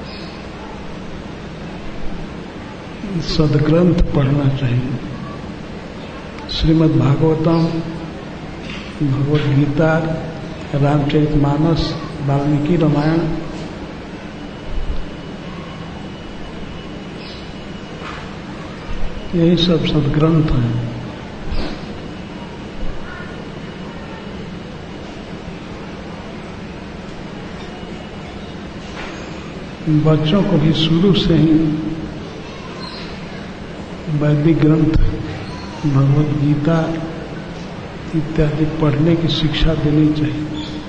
सदग्रंथ पढ़ना चाहिए। श्रीमद् भागवतम, भगवद गीता, रामचरितमानस, वाल्मीकि रामायण, यही सब सदग्रंथ हैं। बच्चों को भी शुरू से ही वैदिक ग्रंथ, भगवद गीता इत्यादि पढ़ने की शिक्षा देनी चाहिए।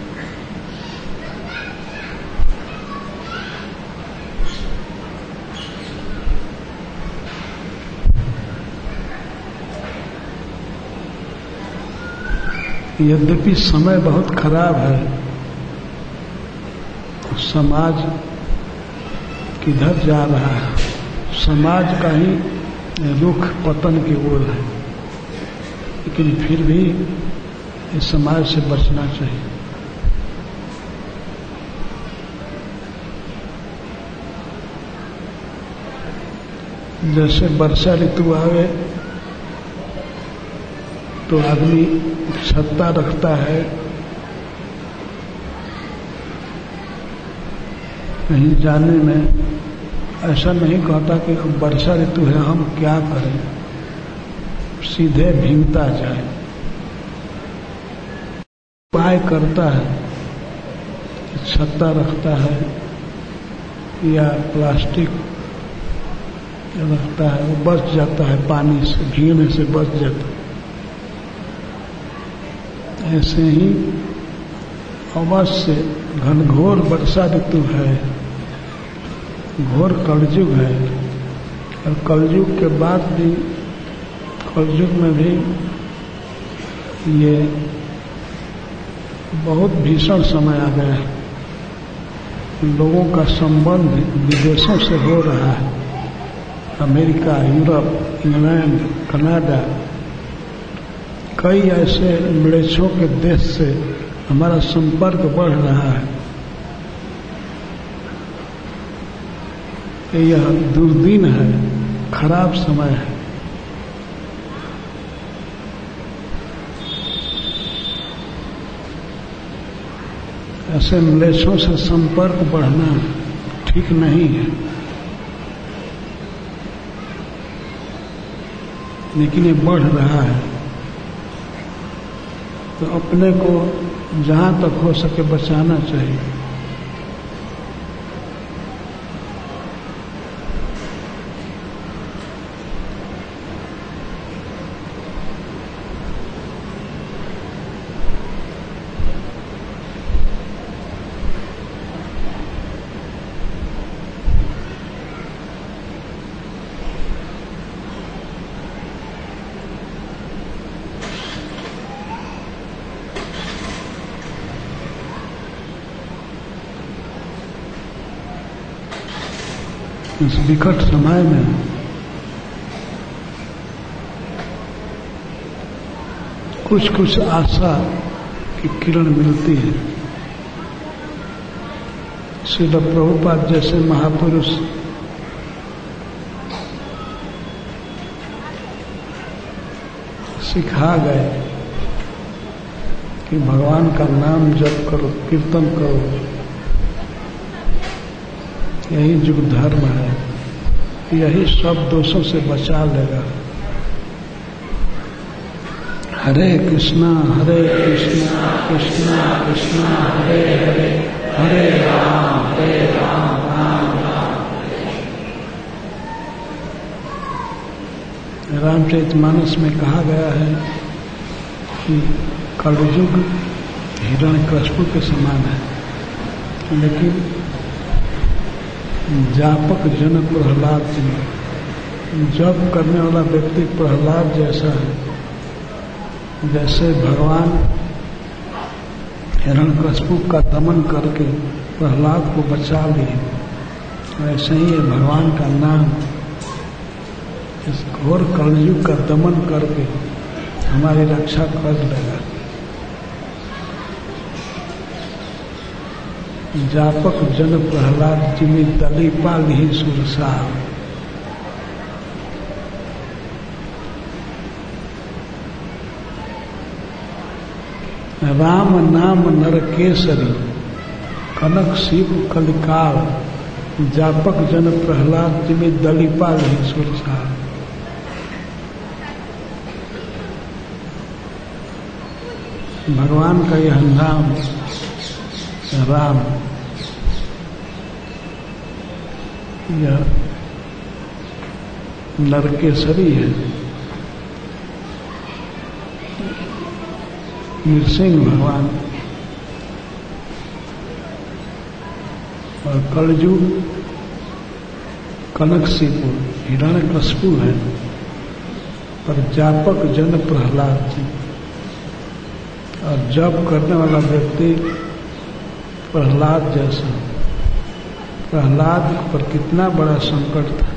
यद्यपि समय बहुत खराब है, समाज किधर जा रहा है, समाज का ही रुख पतन की ओर है, लेकिन फिर भी इस समाज से बचना चाहिए। जैसे वर्षा ऋतु आवे तो आदमी छत्ता रखता है, कहीं जाने में ऐसा नहीं कहता कि वर्षा ऋतु है हम क्या करें, सीधे भीगता जाए। उपाय करता है, छत्ता रखता है या प्लास्टिक रखता है, वो बच जाता है, पानी से भीगने से बच जाता है। ऐसे ही अवश्य घनघोर वर्षा ऋतु है, घोर कलयुग है, और कलयुग के बाद भी, कलयुग में भी ये बहुत भीषण समय आ गया है। लोगों का संबंध विदेशों से हो रहा है, अमेरिका, यूरोप, इंग्लैंड, कनाडा, कई ऐसे म्लेच्छों के देश से हमारा संपर्क बढ़ रहा है। यह दुर्दिन है, खराब समय है। ऐसे म्लेच्छों से संपर्क बढ़ना ठीक नहीं है, लेकिन ये बढ़ रहा है, तो अपने को जहां तक हो सके बचाना चाहिए। इस विकट समय में कुछ कुछ आशा की किरण मिलती है। श्रील प्रभुपाद जैसे महापुरुष सिखा गए कि भगवान का नाम जप करो, कीर्तन करो, यही युग धर्म है, यही सब दोषों से बचा लेगा। हरे कृष्णा कृष्णा कृष्णा हरे हरे, हरे राम राम राम। रामचरितमानस में कहा गया है कि कलयुग हिरण्यकश्यप के समान है, लेकिन जापक जन प्रहलाद जप करने वाला व्यक्ति प्रहलाद जैसा है। जैसे भगवान हिरण्यकश्यप का दमन करके प्रहलाद को बचा लिए, वैसे ही भगवान का नाम इस घोर कलयुग का दमन करके हमारी रक्षा कर लेगा। जापक जन प्रहलाद जिमि दलीपाल ही सुरसा। राम नाम नरकेसरी कनक शिव कलिकाल जापक जन प्रहलाद जिमि दलीपाल ही सुरसा। भगवान का यह नाम राम, यह नरकेसरी है। नृसिंह भगवान और कलयुग कनकशिपुर हिरण्यकशिपु है और जापक जन प्रहलाद जी। और जप करने वाला व्यक्ति प्रहलाद जैसा। प्रहलाद पर कितना बड़ा संकट था।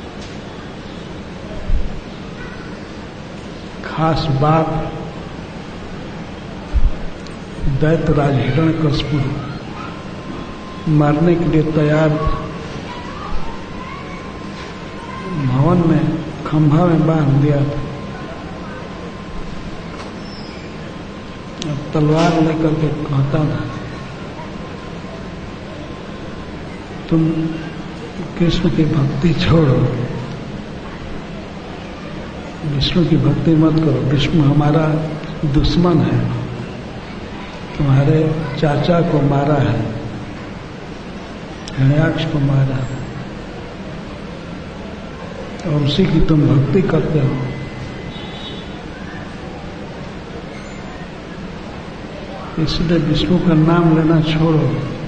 खास बात दैत्यराज हिरण्यकशिपु मारने के लिए तैयार था। भवन में खंभा में बांध दिया था। अब तलवार लेकर के कहता था तुम कृष्ण की भक्ति छोड़ो, विष्णु की भक्ति मत करो। विष्णु हमारा दुश्मन है, तुम्हारे चाचा को मारा है, हिरण्याक्ष को मारा है और उसी की तुम भक्ति करते हो। इसलिए विष्णु का नाम लेना छोड़ो।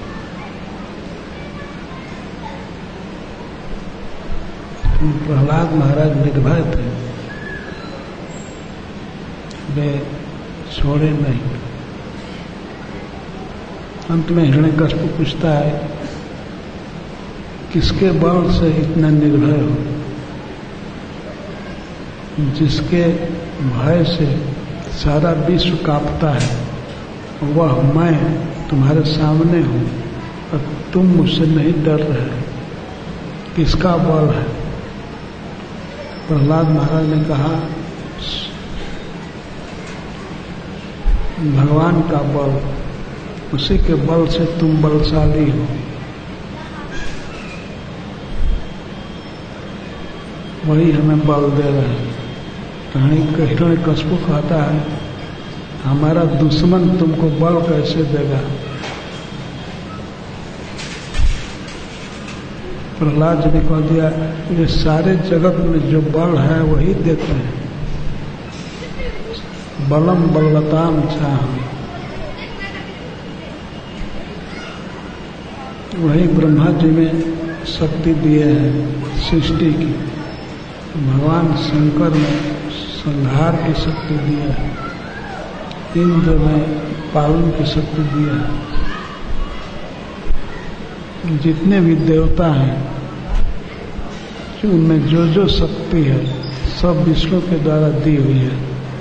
प्रहलाद महाराज निर्भय थे, वे छोड़े नहीं। अंत में हिरण्यकशिपु पूछता है किसके बल से इतना निर्भय हो, जिसके भय से सारा विश्व कांपता है, वह मैं तुम्हारे सामने हूं और तुम मुझसे नहीं डर रहे, किसका बल है? प्रहलाद महाराज ने कहा भगवान का बल, उसी के बल से तुम बलशाली हो। वही हमें बल दे रहे हैं। हिरण्यकशिपु कहता है हमारा दुश्मन तुमको बल कैसे देगा? प्रहलाद जी ने कह दिया ये सारे जगत में जो बल है वही देते हैं। बलम बलवताम चाह, वही ब्रह्मा जी में शक्ति दिए हैं सृष्टि की। भगवान शंकर ने संहार की शक्ति दी है, इंद्र में पालन की शक्ति दी है। जितने भी देवता हैं उनमें जो जो शक्ति है सब विष्णु के द्वारा दी हुई है।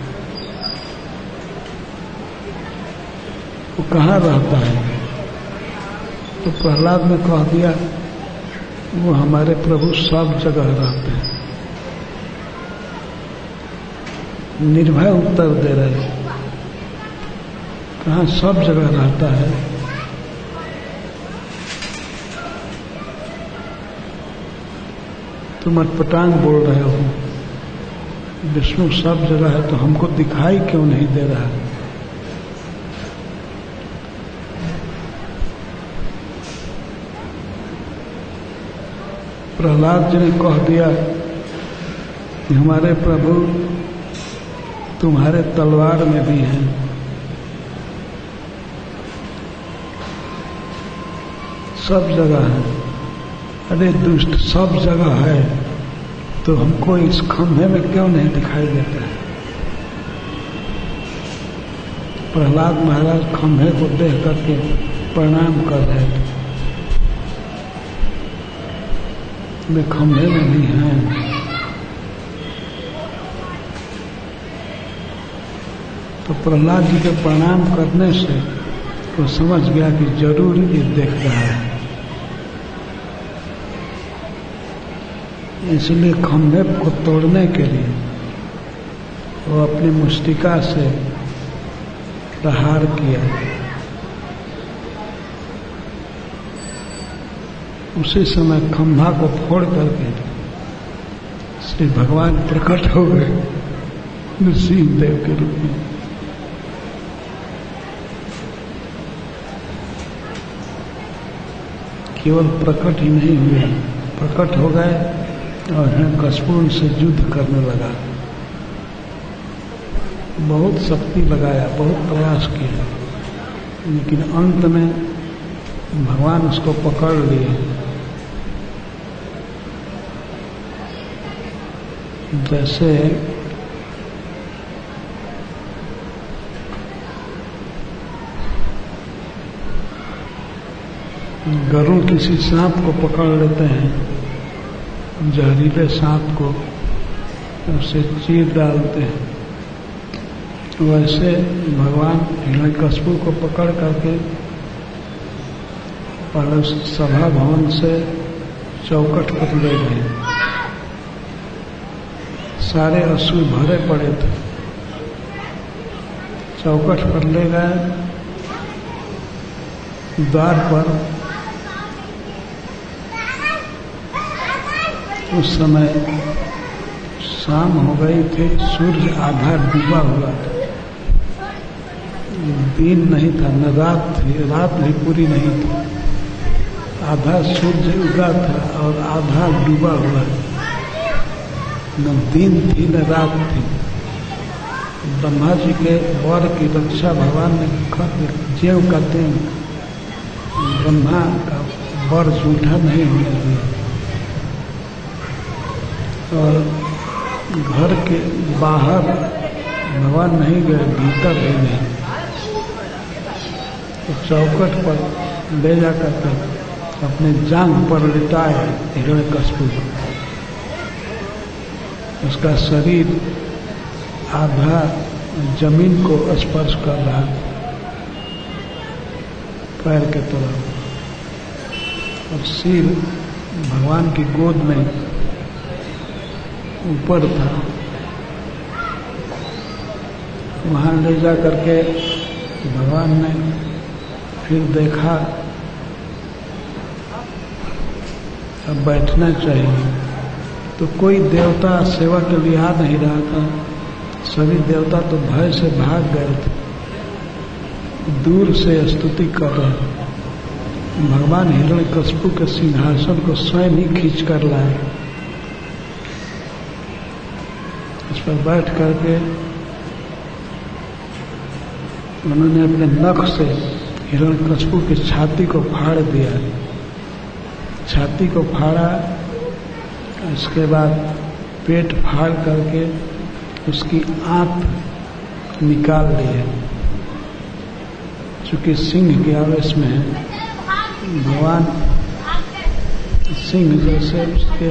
वो कहाँ रहता है? तो प्रहलाद ने कह दिया वो हमारे प्रभु सब जगह रहते हैं। निर्भय उत्तर दे रहे, कहाँ सब जगह रहता है। तुम अटपटांग बोल रहे हो, विष्णु सब जगह है तो हमको दिखाई क्यों नहीं दे रहा है? प्रहलाद जी ने कह दिया कि हमारे प्रभु तुम्हारे तलवार में भी हैं। सब जगह है। अरे दुष्ट, सब जगह है तो हमको इस खंभे में क्यों नहीं दिखाई देता है? प्रहलाद महाराज खंभे को देख करके प्रणाम कर रहे थे। वे खंभे में भी हैं। तो प्रहलाद जी के प्रणाम करने से वो समझ गया कि जरूर ये देख रहा है, इसलिए खंभे को तोड़ने के लिए वो अपनी मुष्टिका से प्रहार किया। उसी समय खंभा को फोड़ करके श्री भगवान प्रकट हो गए नृसिंह देव के रूप में। केवल प्रकट ही नहीं हुए, प्रकट हो गए और हिरण्यकशिपु से युद्ध करने लगा। बहुत शक्ति लगाया, बहुत प्रयास किया, लेकिन अंत में भगवान उसको पकड़ लिए। जैसे गरुड़ किसी सांप को पकड़ लेते हैं, जहरीले सांप को, उसे चीर डालते हैं, वैसे भगवान हिरण्यकशिपु को पकड़ करके पहले सभा भवन से चौखट पर ले गए। सारे असुर भरे पड़े थे, चौखट पर ले गए। द्वार पर उस समय शाम हो गई थी, सूर्य आधा डूबा हुआ था, दिन नहीं था न रात थी, रात भी पूरी नहीं थी, आधा सूर्य उगा था और आधा डूबा हुआ, न दिन थी न रात थी। ब्रह्मा जी के वर की रक्षा भगवान ने ज्यों का त्यों ब्रह्मा का वर झूठा नहीं होने दिया और घर के बाहर भगवान नहीं गए, भीतर ही नहीं, तो चौखट पर ले जाकर के अपने जांघ पर लिटाए हिरण्यकशिपु। उसका शरीर आधा जमीन को स्पर्श कर रहा था, पैर के तरफ, और सिर भगवान की गोद में ऊपर था। वहां ले जा करके भगवान ने फिर देखा अब बैठना चाहिए, तो कोई देवता सेवा के लिए आ नहीं रहा था। सभी देवता तो भय से भाग गए थे, दूर से स्तुति कर रहे थे। भगवान हिरण्यकशिपु के सिंहासन को स्वयं ही खींच कर लाए, उस पर बैठ करके उन्होंने अपने नख से हिरण्यकशिपु की छाती को फाड़ दिया। छाती को फाड़ा, उसके बाद पेट फाड़ करके उसकी आंत निकाल लिए। चूंकि सिंह के आवेश में है, भगवान सिंह जैसे उसके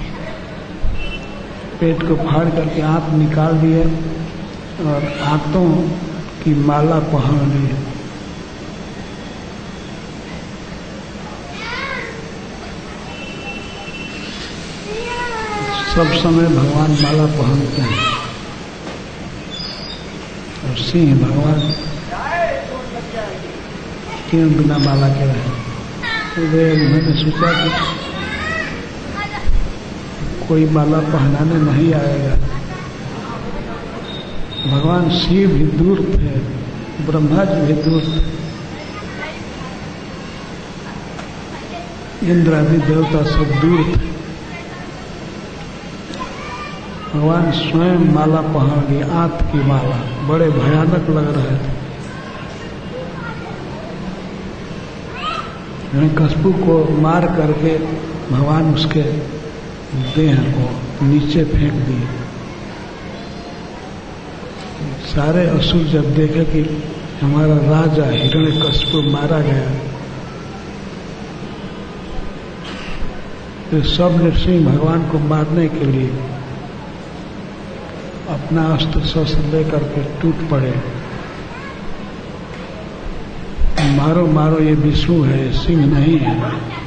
पेट को फाड़ करके आंत निकाल दिए और आंतों की माला पहन ली। सब समय भगवान माला पहनते हैं और सिंह भगवान क्यों बिना माला के रहे। मैंने सोचा कि कोई माला पहनाने नहीं आएगा। भगवान शिव भी दूर थे, ब्रह्मा जी भी दूर थे, इंद्र आदि देवता सब दूर थे। भगवान स्वयं माला पहन लिए, आंत की माला, बड़े भयानक लग रहे थे। हिरण्यकशिपु को मार करके भगवान उसके देह को नीचे फेंक दिए। सारे असुर जब देखे कि हमारा राजा हिरण्यकशिपु मारा गया, तो सब नृसिंह भगवान को मारने के लिए अपना अस्त्र शस्त्र लेकर के टूट पड़े। मारो मारो ये विष्णु है, ये सिंह नहीं है।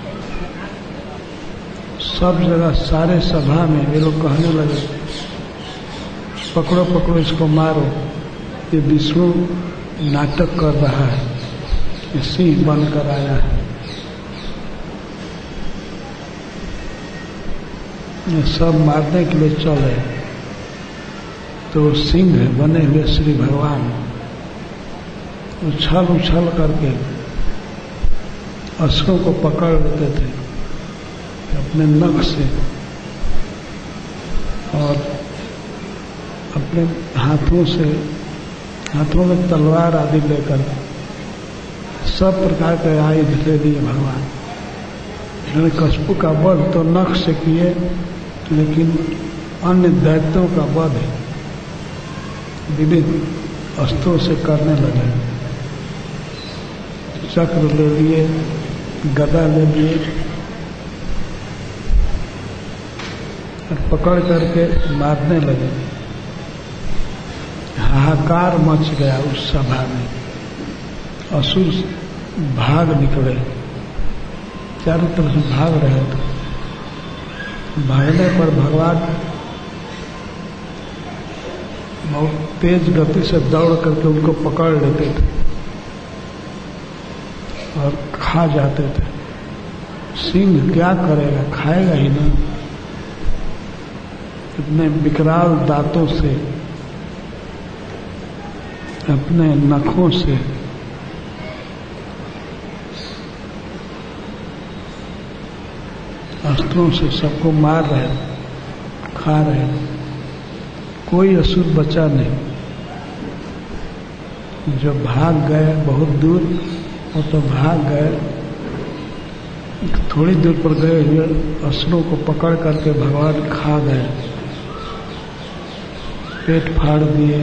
सब जगह सारे सभा में ये लोग कहने लगे पकड़ो पकड़ो इसको मारो, ये विष्णु नाटक कर रहा है, ये सिंह बनकर आया है। ये सब मारने के लिए चले तो सिंह बने हुए श्री भगवान उछल उछल करके असुरों को पकड़ लेते थे अपने नख से और अपने हाथों में तलवार आदि लेकर सब प्रकार के आयुध दे दिए भगवान। हिरण्यकशिपु का वध तो नख से किए, लेकिन अन्य दैत्यों का वध विविध अस्त्रों से करने लगे। चक्र ले लिए, गदा ले लिए और पकड़ करके मारने लगे। हाहाकार मच गया उस सभा में, असुर भाग निकले, चारों तरफ से भाग रहे थे। भागने पर भगवान बहुत तेज गति से दौड़ करके उनको पकड़ लेते थे और खा जाते थे। सिंह क्या करेगा, खाएगा ही ना। अपने विकराल दांतों से, अपने नखों से अस्त्रों से सबको मार रहे, खा रहे। कोई असुर बचा नहीं। जो भाग गए बहुत दूर, वो तो भाग गए। थोड़ी दूर पर गए हुए असुरों को पकड़ करके भगवान खा गए, पेट फाड़ दिए।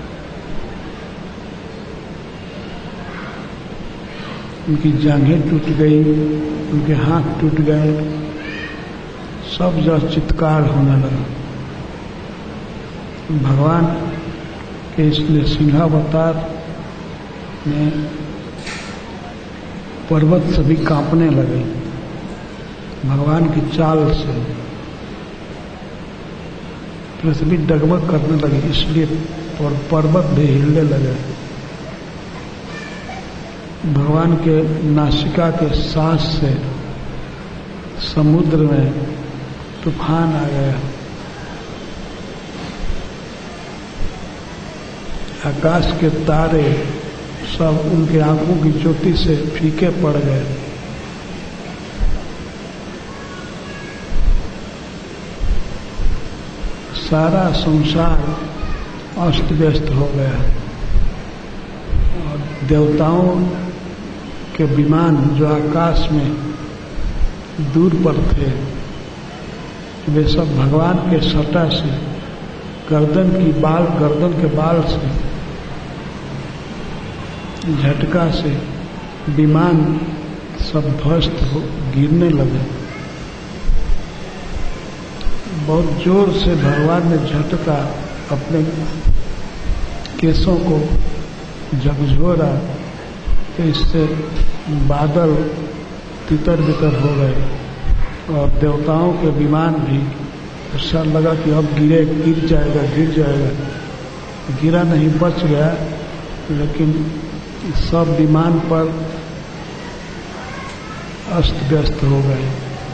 उनकी जांघें टूट गई, उनके हाथ टूट गए, सब जगह चित्कार होने लगा। भगवान के इसलिए सिंहावतार में पर्वत सभी कांपने लगे भगवान की चाल से, पृथ्वी डगमग करने लगी, इसलिए पर्वत भी हिलने लगे। भगवान के नासिका के सांस से समुद्र में तूफान आ गया। आकाश के तारे सब उनके आंखों की ज्योति से फीके पड़ गए। सारा संसार अस्त व्यस्त हो गया और देवताओं के विमान जो आकाश में दूर पर थे, वे सब भगवान के सटा से, गर्दन के बाल से, झटका से विमान सब ध्वस्त हो गिरने लगे। बहुत जोर से भगवान ने झटका अपने केसों को झकझोरा, तो इससे बादल तितर बितर हो गए और देवताओं के विमान भी ऐसा लगा कि अब गिर जाएगा। गिरा नहीं, बच गया, लेकिन सब विमान पर अस्त व्यस्त हो गए।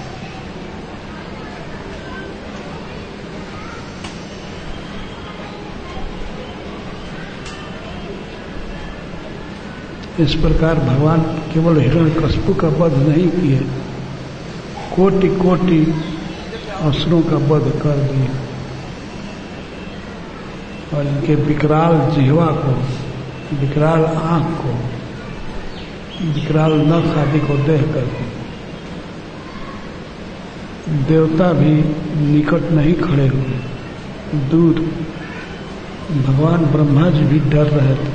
इस प्रकार भगवान केवल हिरण्यकशिपु का वध नहीं किए, कोटि कोटि असुरों का वध कर दिए और इनके विकराल जिह्वा को, विकराल आंख को, विकराल नख आदि को देख करके देवता भी निकट नहीं खड़े हुए, दूर। भगवान ब्रह्मा जी भी डर रहे थे,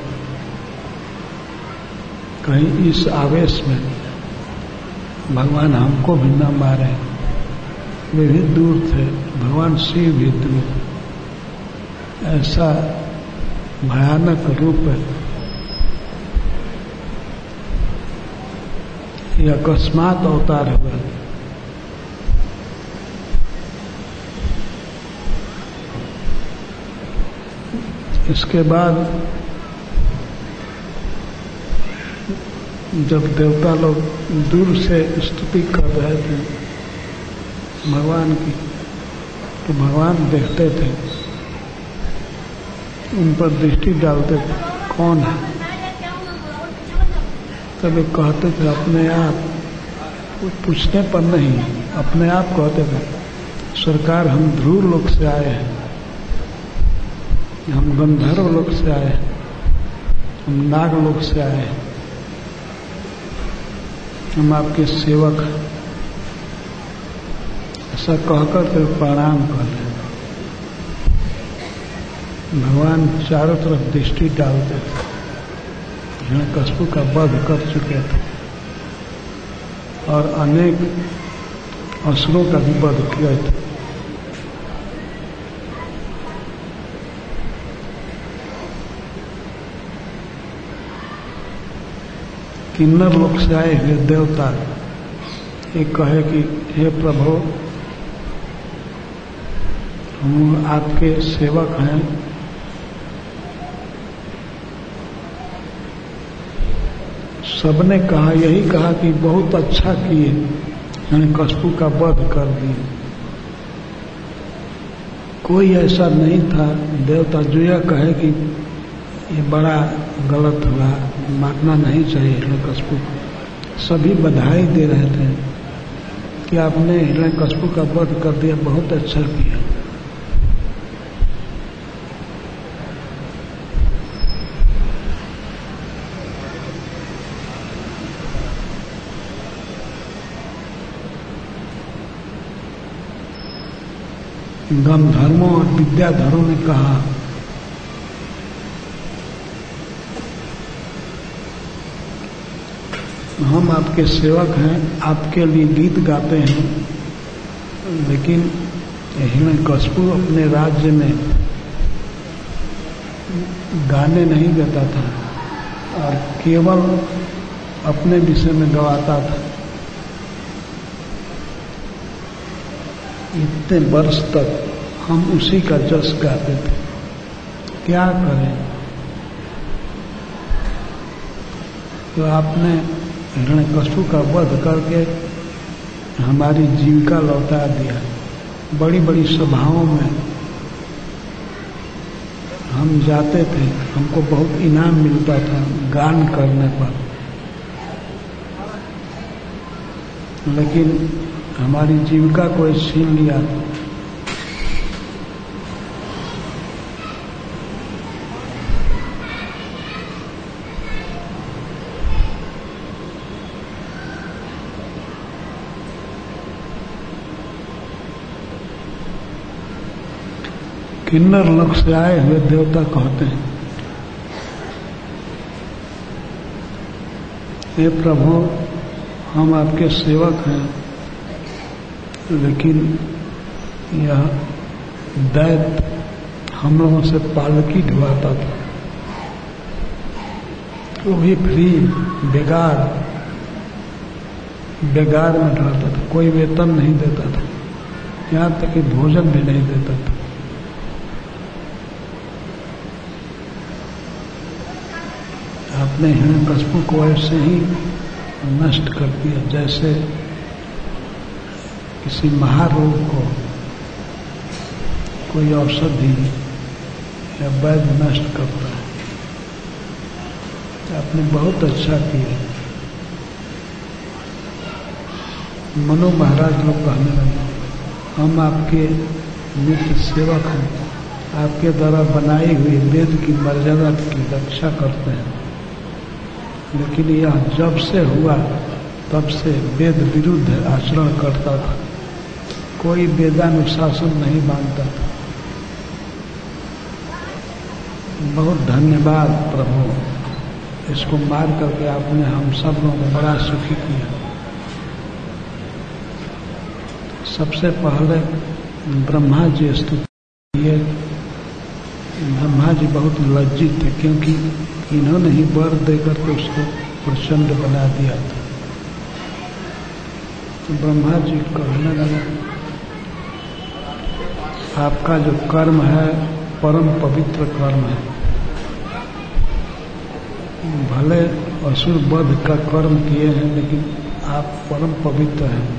कहीं इस आवेश में भगवान हमको भी न मारे। वे भी दूर थे, भगवान शिव भी दूर। ऐसा भयानक रूप ये अकस्मात अवतार हुआ। इसके बाद जब देवता लोग दूर से स्तुति कर रहे थे भगवान की, तो भगवान देखते थे, उन पर दृष्टि डालते थे, कौन है? तभी कहते थे अपने आप, कुछ पूछने पर नहीं, अपने आप कहते थे, सरकार हम ध्रुव लोक से आए हैं, हम गंधर्व लोक से आए हैं, हम नाग लोक से आए हैं, हम आपके सेवक हैं। ऐसा कहकर के प्रणाम कर रहे। भगवान चारों तरफ दृष्टि डालते थे, हिरण्यकश्यप का वध कर चुके थे और अनेक असुरों का भी वध किया था। किन्नर लोक से आए हुए देवता एक कहे कि हे प्रभु, हम आपके सेवक हैं, सबने कहा, यही कहा कि बहुत अच्छा किए, हिरण्यकश्यप का वध कर दिए। कोई ऐसा नहीं था देवता जो यह कहे कि ये बड़ा गलत हुआ, मारना नहीं चाहिए हिरण्यकश्यप। सभी बधाई दे रहे थे कि आपने हिरण्यकश्यप का वध कर दिया, बहुत अच्छा किया। गंधर्वों और विद्याधरों ने कहा, हम आपके सेवक हैं, आपके लिए गीत गाते हैं, लेकिन हिरण्यकश्यप अपने राज्य में गाने नहीं देता था और केवल अपने विषय में गवाता था। इतने वर्ष तक हम उसी का जस गाते थे, क्या करें? तो आपने हिरण्यकश्यप का वध करके हमारी जीविका लौटा दिया। बड़ी बड़ी सभाओं में हम जाते थे, हमको बहुत इनाम मिलता था गान करने पर, लेकिन हमारी जीविका को छीन लिया। किन्नर लोक से आए हुए देवता कहते हैं, हे प्रभु, हम आपके सेवक हैं, लेकिन यह दैत्य हम लोगों से पालकी ढुआता था, वो भी फ्री, बेगार में ढुआता था, कोई वेतन नहीं देता था, यहाँ तक कि भोजन भी नहीं देता था। आपने हिरण्यकश्यप को ऐसे ही नष्ट कर दिया जैसे किसी महारोग को कोई औषधि या वैद्य नष्ट करता है। आपने बहुत अच्छा किया। मनु महाराज लोग कहने लगे, हम आपके नित्य सेवक हैं, आपके द्वारा बनाई हुई वेद की मर्यादा की रक्षा करते हैं, लेकिन यह जब से हुआ तब से वेद विरुद्ध आचरण करता था, कोई वेदानुशासन नहीं मानता था। बहुत धन्यवाद प्रभु, इसको मार करके आपने हम सब लोगों को बड़ा सुखी किया। सबसे पहले ब्रह्मा जी स्तुति किए। ब्रह्मा जी बहुत लज्जित थे क्योंकि इन्होंने ही वर देकर के उसको प्रचंड बना दिया था। तो ब्रह्मा जी कहने लगे, आपका जो कर्म है परम पवित्र कर्म है। भले असुर वध का कर्म किए हैं, लेकिन आप परम पवित्र हैं।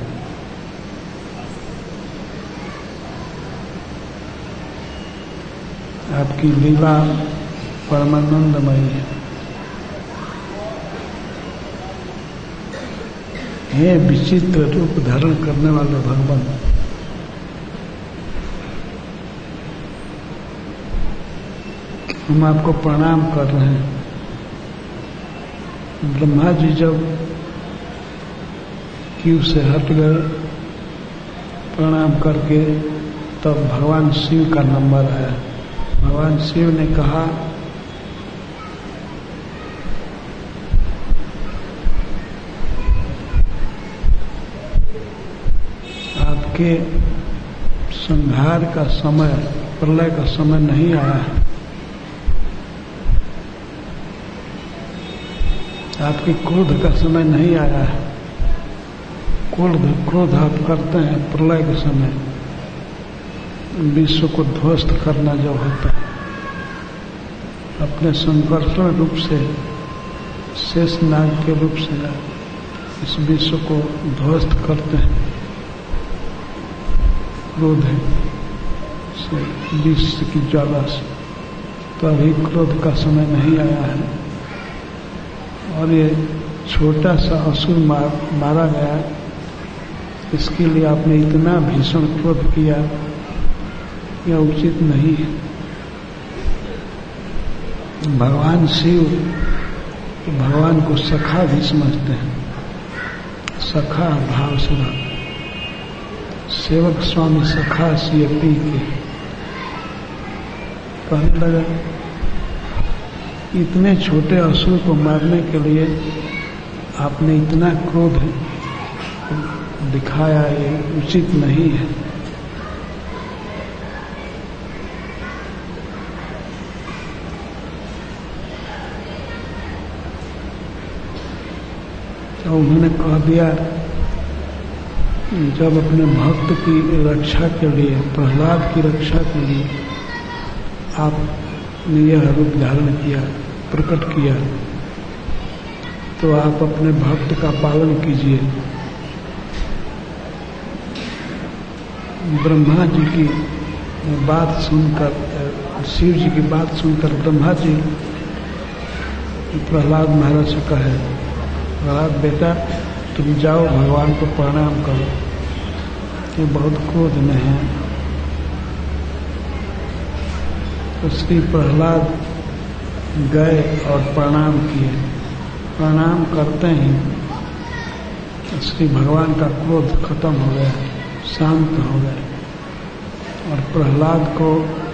आपकी लीला परमानंदमयी है। हे विचित्र रूप धारण करने वाले भगवान, हम आपको प्रणाम कर रहे हैं। ब्रह्मा जी जब क्यू से हट गए प्रणाम करके, तब भगवान शिव का नंबर आया। भगवान शिव ने कहा, आपके संहार का समय, प्रलय का समय नहीं आया है। आपकी क्रोध का समय नहीं आया है। क्रोध आप करते हैं प्रलय के समय, विश्व को ध्वस्त करना जो होता है। अपने संकर्षण रूप से, शेष नाग के रूप से इस विश्व को ध्वस्त करते हैं। क्रोध से, विश्व की ज्वाला से। तो अभी क्रोध का समय नहीं आया है। और ये छोटा सा असुर मारा गया, इसके लिए आपने इतना भीषण क्रोध किया, यह उचित नहीं है। भगवान शिव भगवान को सखा भी समझते हैं। सखा भाव से सेवक स्वामी सखा सिय पी के कहने लगा, इतने छोटे असुर को मारने के लिए आपने इतना क्रोध दिखाया, ये उचित नहीं है। तो उन्होंने कह दिया, जब अपने भक्त की रक्षा के लिए, प्रहलाद की रक्षा के लिए आपने यह रूप धारण किया, प्रकट किया, तो आप अपने भक्त का पालन कीजिए। ब्रह्मा जी की बात सुनकर, शिव जी की बात सुनकर ब्रह्मा जी प्रहलाद महाराज से कहे, प्रहलाद बेटा तुम जाओ भगवान को प्रणाम करो, ये बहुत क्रोध में है। तो श्री प्रहलाद गए और प्रणाम किए। प्रणाम करते ही श्री भगवान का क्रोध खत्म हो गया, शांत हो गए और प्रहलाद को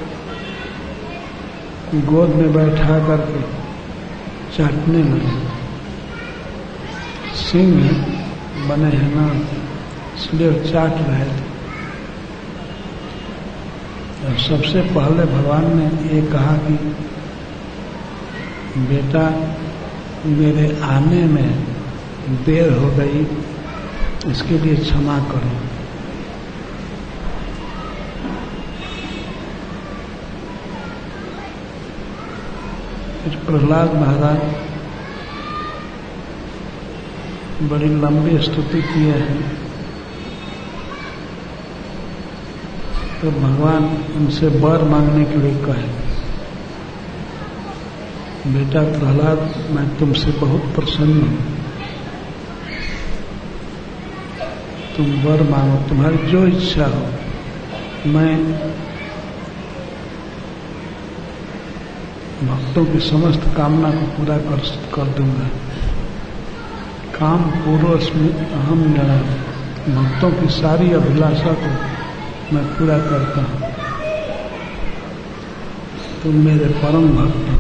गोद में बैठा करके चाटने लगे। सिंह बने हैं ना, इसलिए चाट रहे थे। और सबसे पहले भगवान ने ये कहा कि बेटा मेरे आने में देर हो गई, इसके लिए क्षमा करो। फिर प्रहलाद महाराज बड़ी लंबी स्तुति किए हैं। तो भगवान उनसे वर मांगने के लिए कहे, बेटा प्रहलाद मैं तुमसे बहुत प्रसन्न हूं, तुम वर मांगो, तुम्हारी जो इच्छा हो मैं भक्तों की समस्त कामना को पूरा कर दूंगा। काम पूर्वस्मि अहम निर्णय, भक्तों की सारी अभिलाषा को मैं पूरा करता हूं। तुम मेरे परम भक्त हो,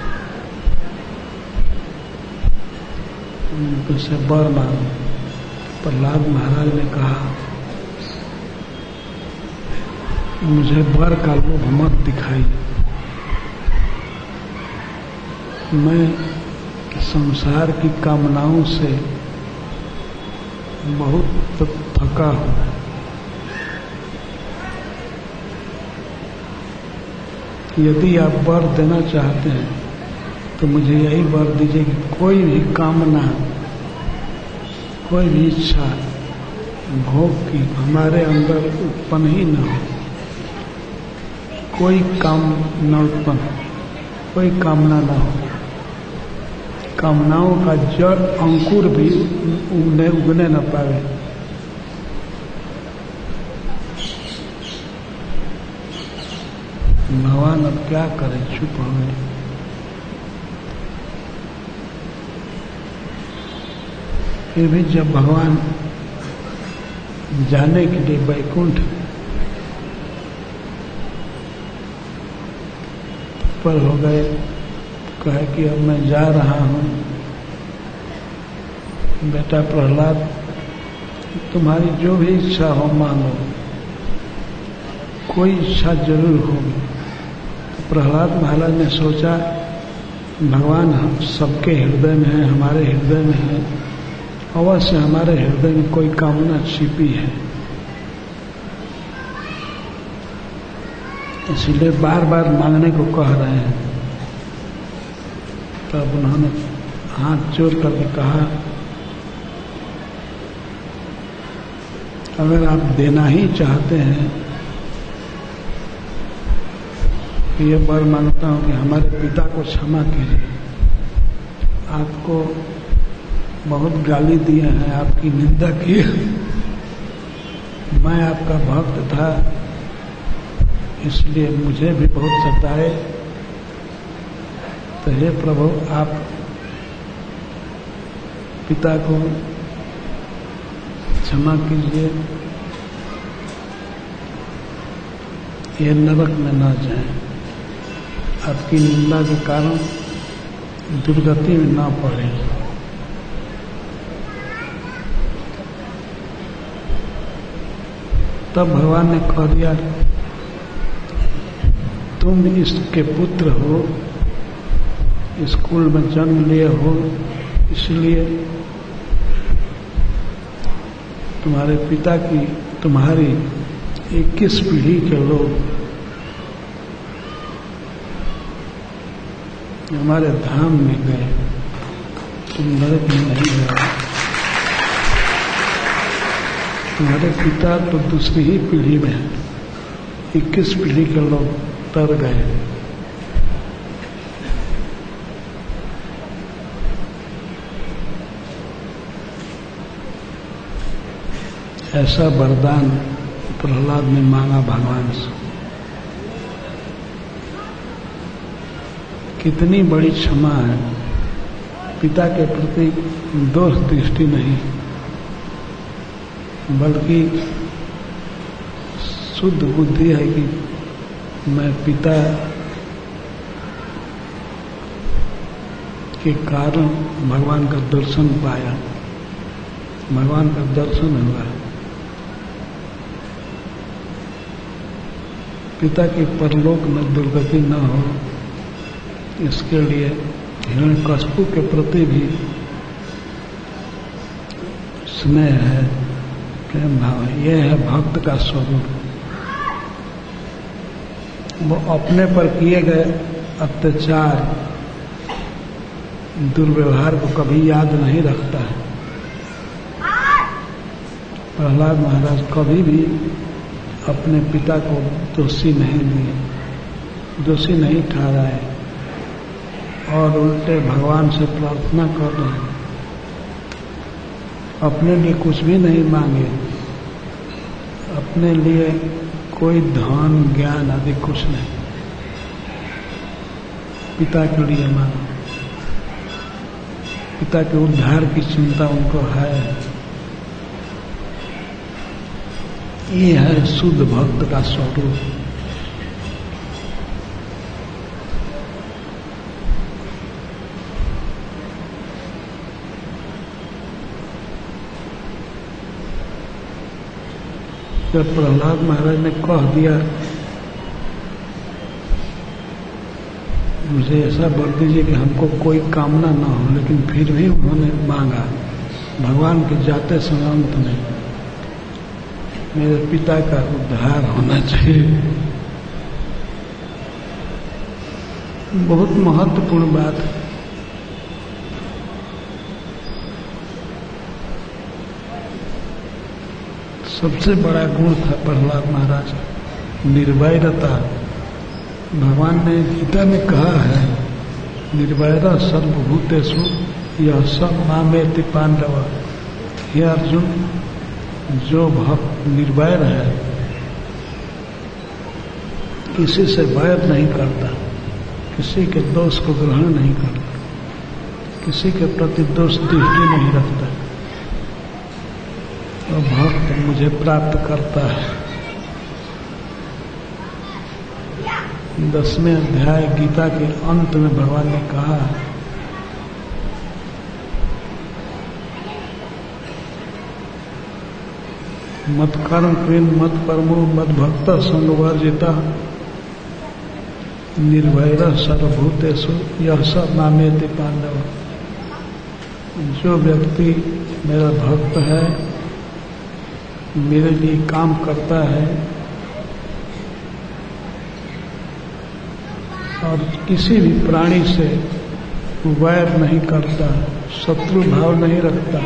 तुमसे वर मांगो। प्रहलाद महाराज ने कहा, मुझे वर का लोभ मत दिखाई, मैं संसार की कामनाओं से बहुत थका हूँ। यदि आप वर देना चाहते हैं तो मुझे यही वर दीजिए कि कोई भी कामना, कोई भी इच्छा भोग की हमारे अंदर उत्पन्न ही न हो। कोई काम न उत्पन्न, कोई कामना न हो। कामनाओं का जड़ अंकुर भी उगने न पावे। भगवान अब क्या करे, चुप हो गए। फिर भी जब भगवान जाने के लिए वैकुंठ पर हो गए, कहे कि अब मैं जा रहा हूँ। बेटा प्रहलाद, तुम्हारी जो भी इच्छा हो मांगो, कोई इच्छा जरूर होगी। तो प्रहलाद महाराज ने सोचा भगवान हम सबके हृदय में है, हमारे हृदय में है, अवश्य हमारे हृदय में कोई कामना छिपी है, इसलिए बार बार मांगने को कह रहे हैं। तब उन्होंने हाथ जोड़ करके कहा, अगर आप देना ही चाहते हैं तो ये वर मांगता हूं कि हमारे पिता को क्षमा कीजिए। आपको बहुत गाली दिए हैं, आपकी निंदा की। मैं आपका भक्त था, इसलिए मुझे भी बहुत सताए। तो हे प्रभु, आप पिता को क्षमा कीजिए, ये नरक में न जाए, आपकी निंदा के कारण दुर्गति में न पड़े। तब भगवान ने कह दिया, तुम इसके पुत्र हो, स्कूल में जन्म लिए हो, इसलिए तुम्हारे पिता की, तुम्हारी 21 पीढ़ी के लोग हमारे धाम में गए, तुम नरक में नहीं गए। तुम्हारे पिता तो दूसरी ही पीढ़ी में है, 21 पीढ़ी के लोग तर गए। ऐसा वरदान प्रहलाद ने मांगा भगवान से। कितनी बड़ी क्षमा है, पिता के प्रति दोष दृष्टि नहीं, बल्कि शुद्ध बुद्धि है कि मैं पिता के कारण भगवान का दर्शन पाया, भगवान का दर्शन हुआ। पिता की परलोक में दुर्गति न हो, इसके लिए हिरण्यकशिपु के प्रति भी स्नेह है, प्रेम भाव है। यह है भक्त का स्वरूप। वो अपने पर किए गए अत्याचार, दुर्व्यवहार को कभी याद नहीं रखता है। प्रहलाद महाराज कभी भी अपने पिता को दोषी नहीं लिए, दोषी नहीं ठहराए, और उल्टे भगवान से प्रार्थना कर रहे हैं। अपने लिए कुछ भी नहीं मांगे, अपने लिए कोई धन ज्ञान आदि कुछ नहीं, पिता के लिए मांगे। पिता के उद्धार की चिंता उनको है। ये है शुद्ध भक्त का स्वरूप। जब प्रहलाद महाराज ने कह दिया मुझे ऐसा वर दीजिए कि हमको कोई कामना ना हो, लेकिन फिर भी उन्होंने मांगा भगवान के जाते समय अंत में मेरे पिता का उद्धार होना चाहिए। बहुत महत्वपूर्ण बात है। सबसे बड़ा गुण था प्रहलाद महाराज, निर्वैरता। भगवान ने गीता में कहा है, निर्वैर सर्वभूतेषु यह सब मामेति पांडव। हे अर्जुन, जो भक्त निर्वैर है, किसी से वैर नहीं करता, किसी के दोष को ग्रहण नहीं करता, किसी के प्रति दोष दृष्टि नहीं रखता, तो भक्त मुझे प्राप्त करता है। 10वें अध्याय गीता के अंत में भगवान ने कहा, मत कर्म कृन मत परमो मत भक्त संगवर्जिता निर्भय सर्वभूतेषु यह सब मामेति पांडव। जो व्यक्ति मेरा भक्त है, मेरे लिए काम करता है और किसी भी प्राणी से वैर नहीं करता, शत्रु भाव नहीं रखता,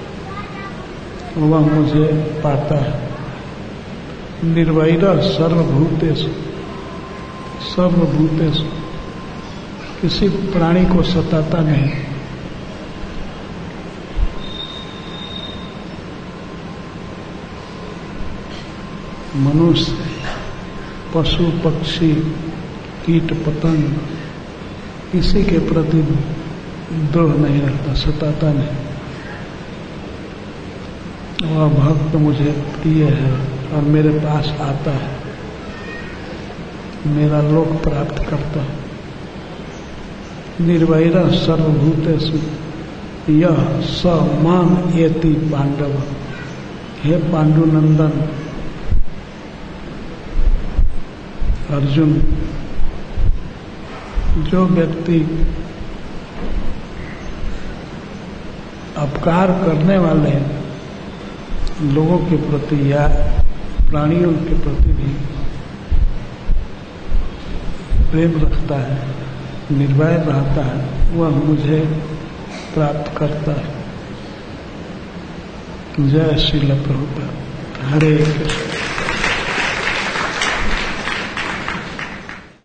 वह मुझे पाता है। निर्वैर सर्वभूतेषु, सर्वभूतेषु, किसी प्राणी को सताता नहीं। मनुष्य, पशु पक्षी, कीट पतंग, किसी के प्रति द्रोह नहीं रखता, सताता नहीं। वह भक्त मुझे प्रिय है और मेरे पास आता है, मेरा लोक प्राप्त करता है। निर्वैर सर्वभूतेषु यह स माम एति पांडव। हे पांडुनंदन अर्जुन, जो व्यक्ति अपकार करने वाले लोगों के प्रति या प्राणियों के प्रति भी प्रेम रखता है, निर्भय रहता है, वह मुझे प्राप्त करता है। जय श्रील प्रभुपाद। हरे कृष्ण।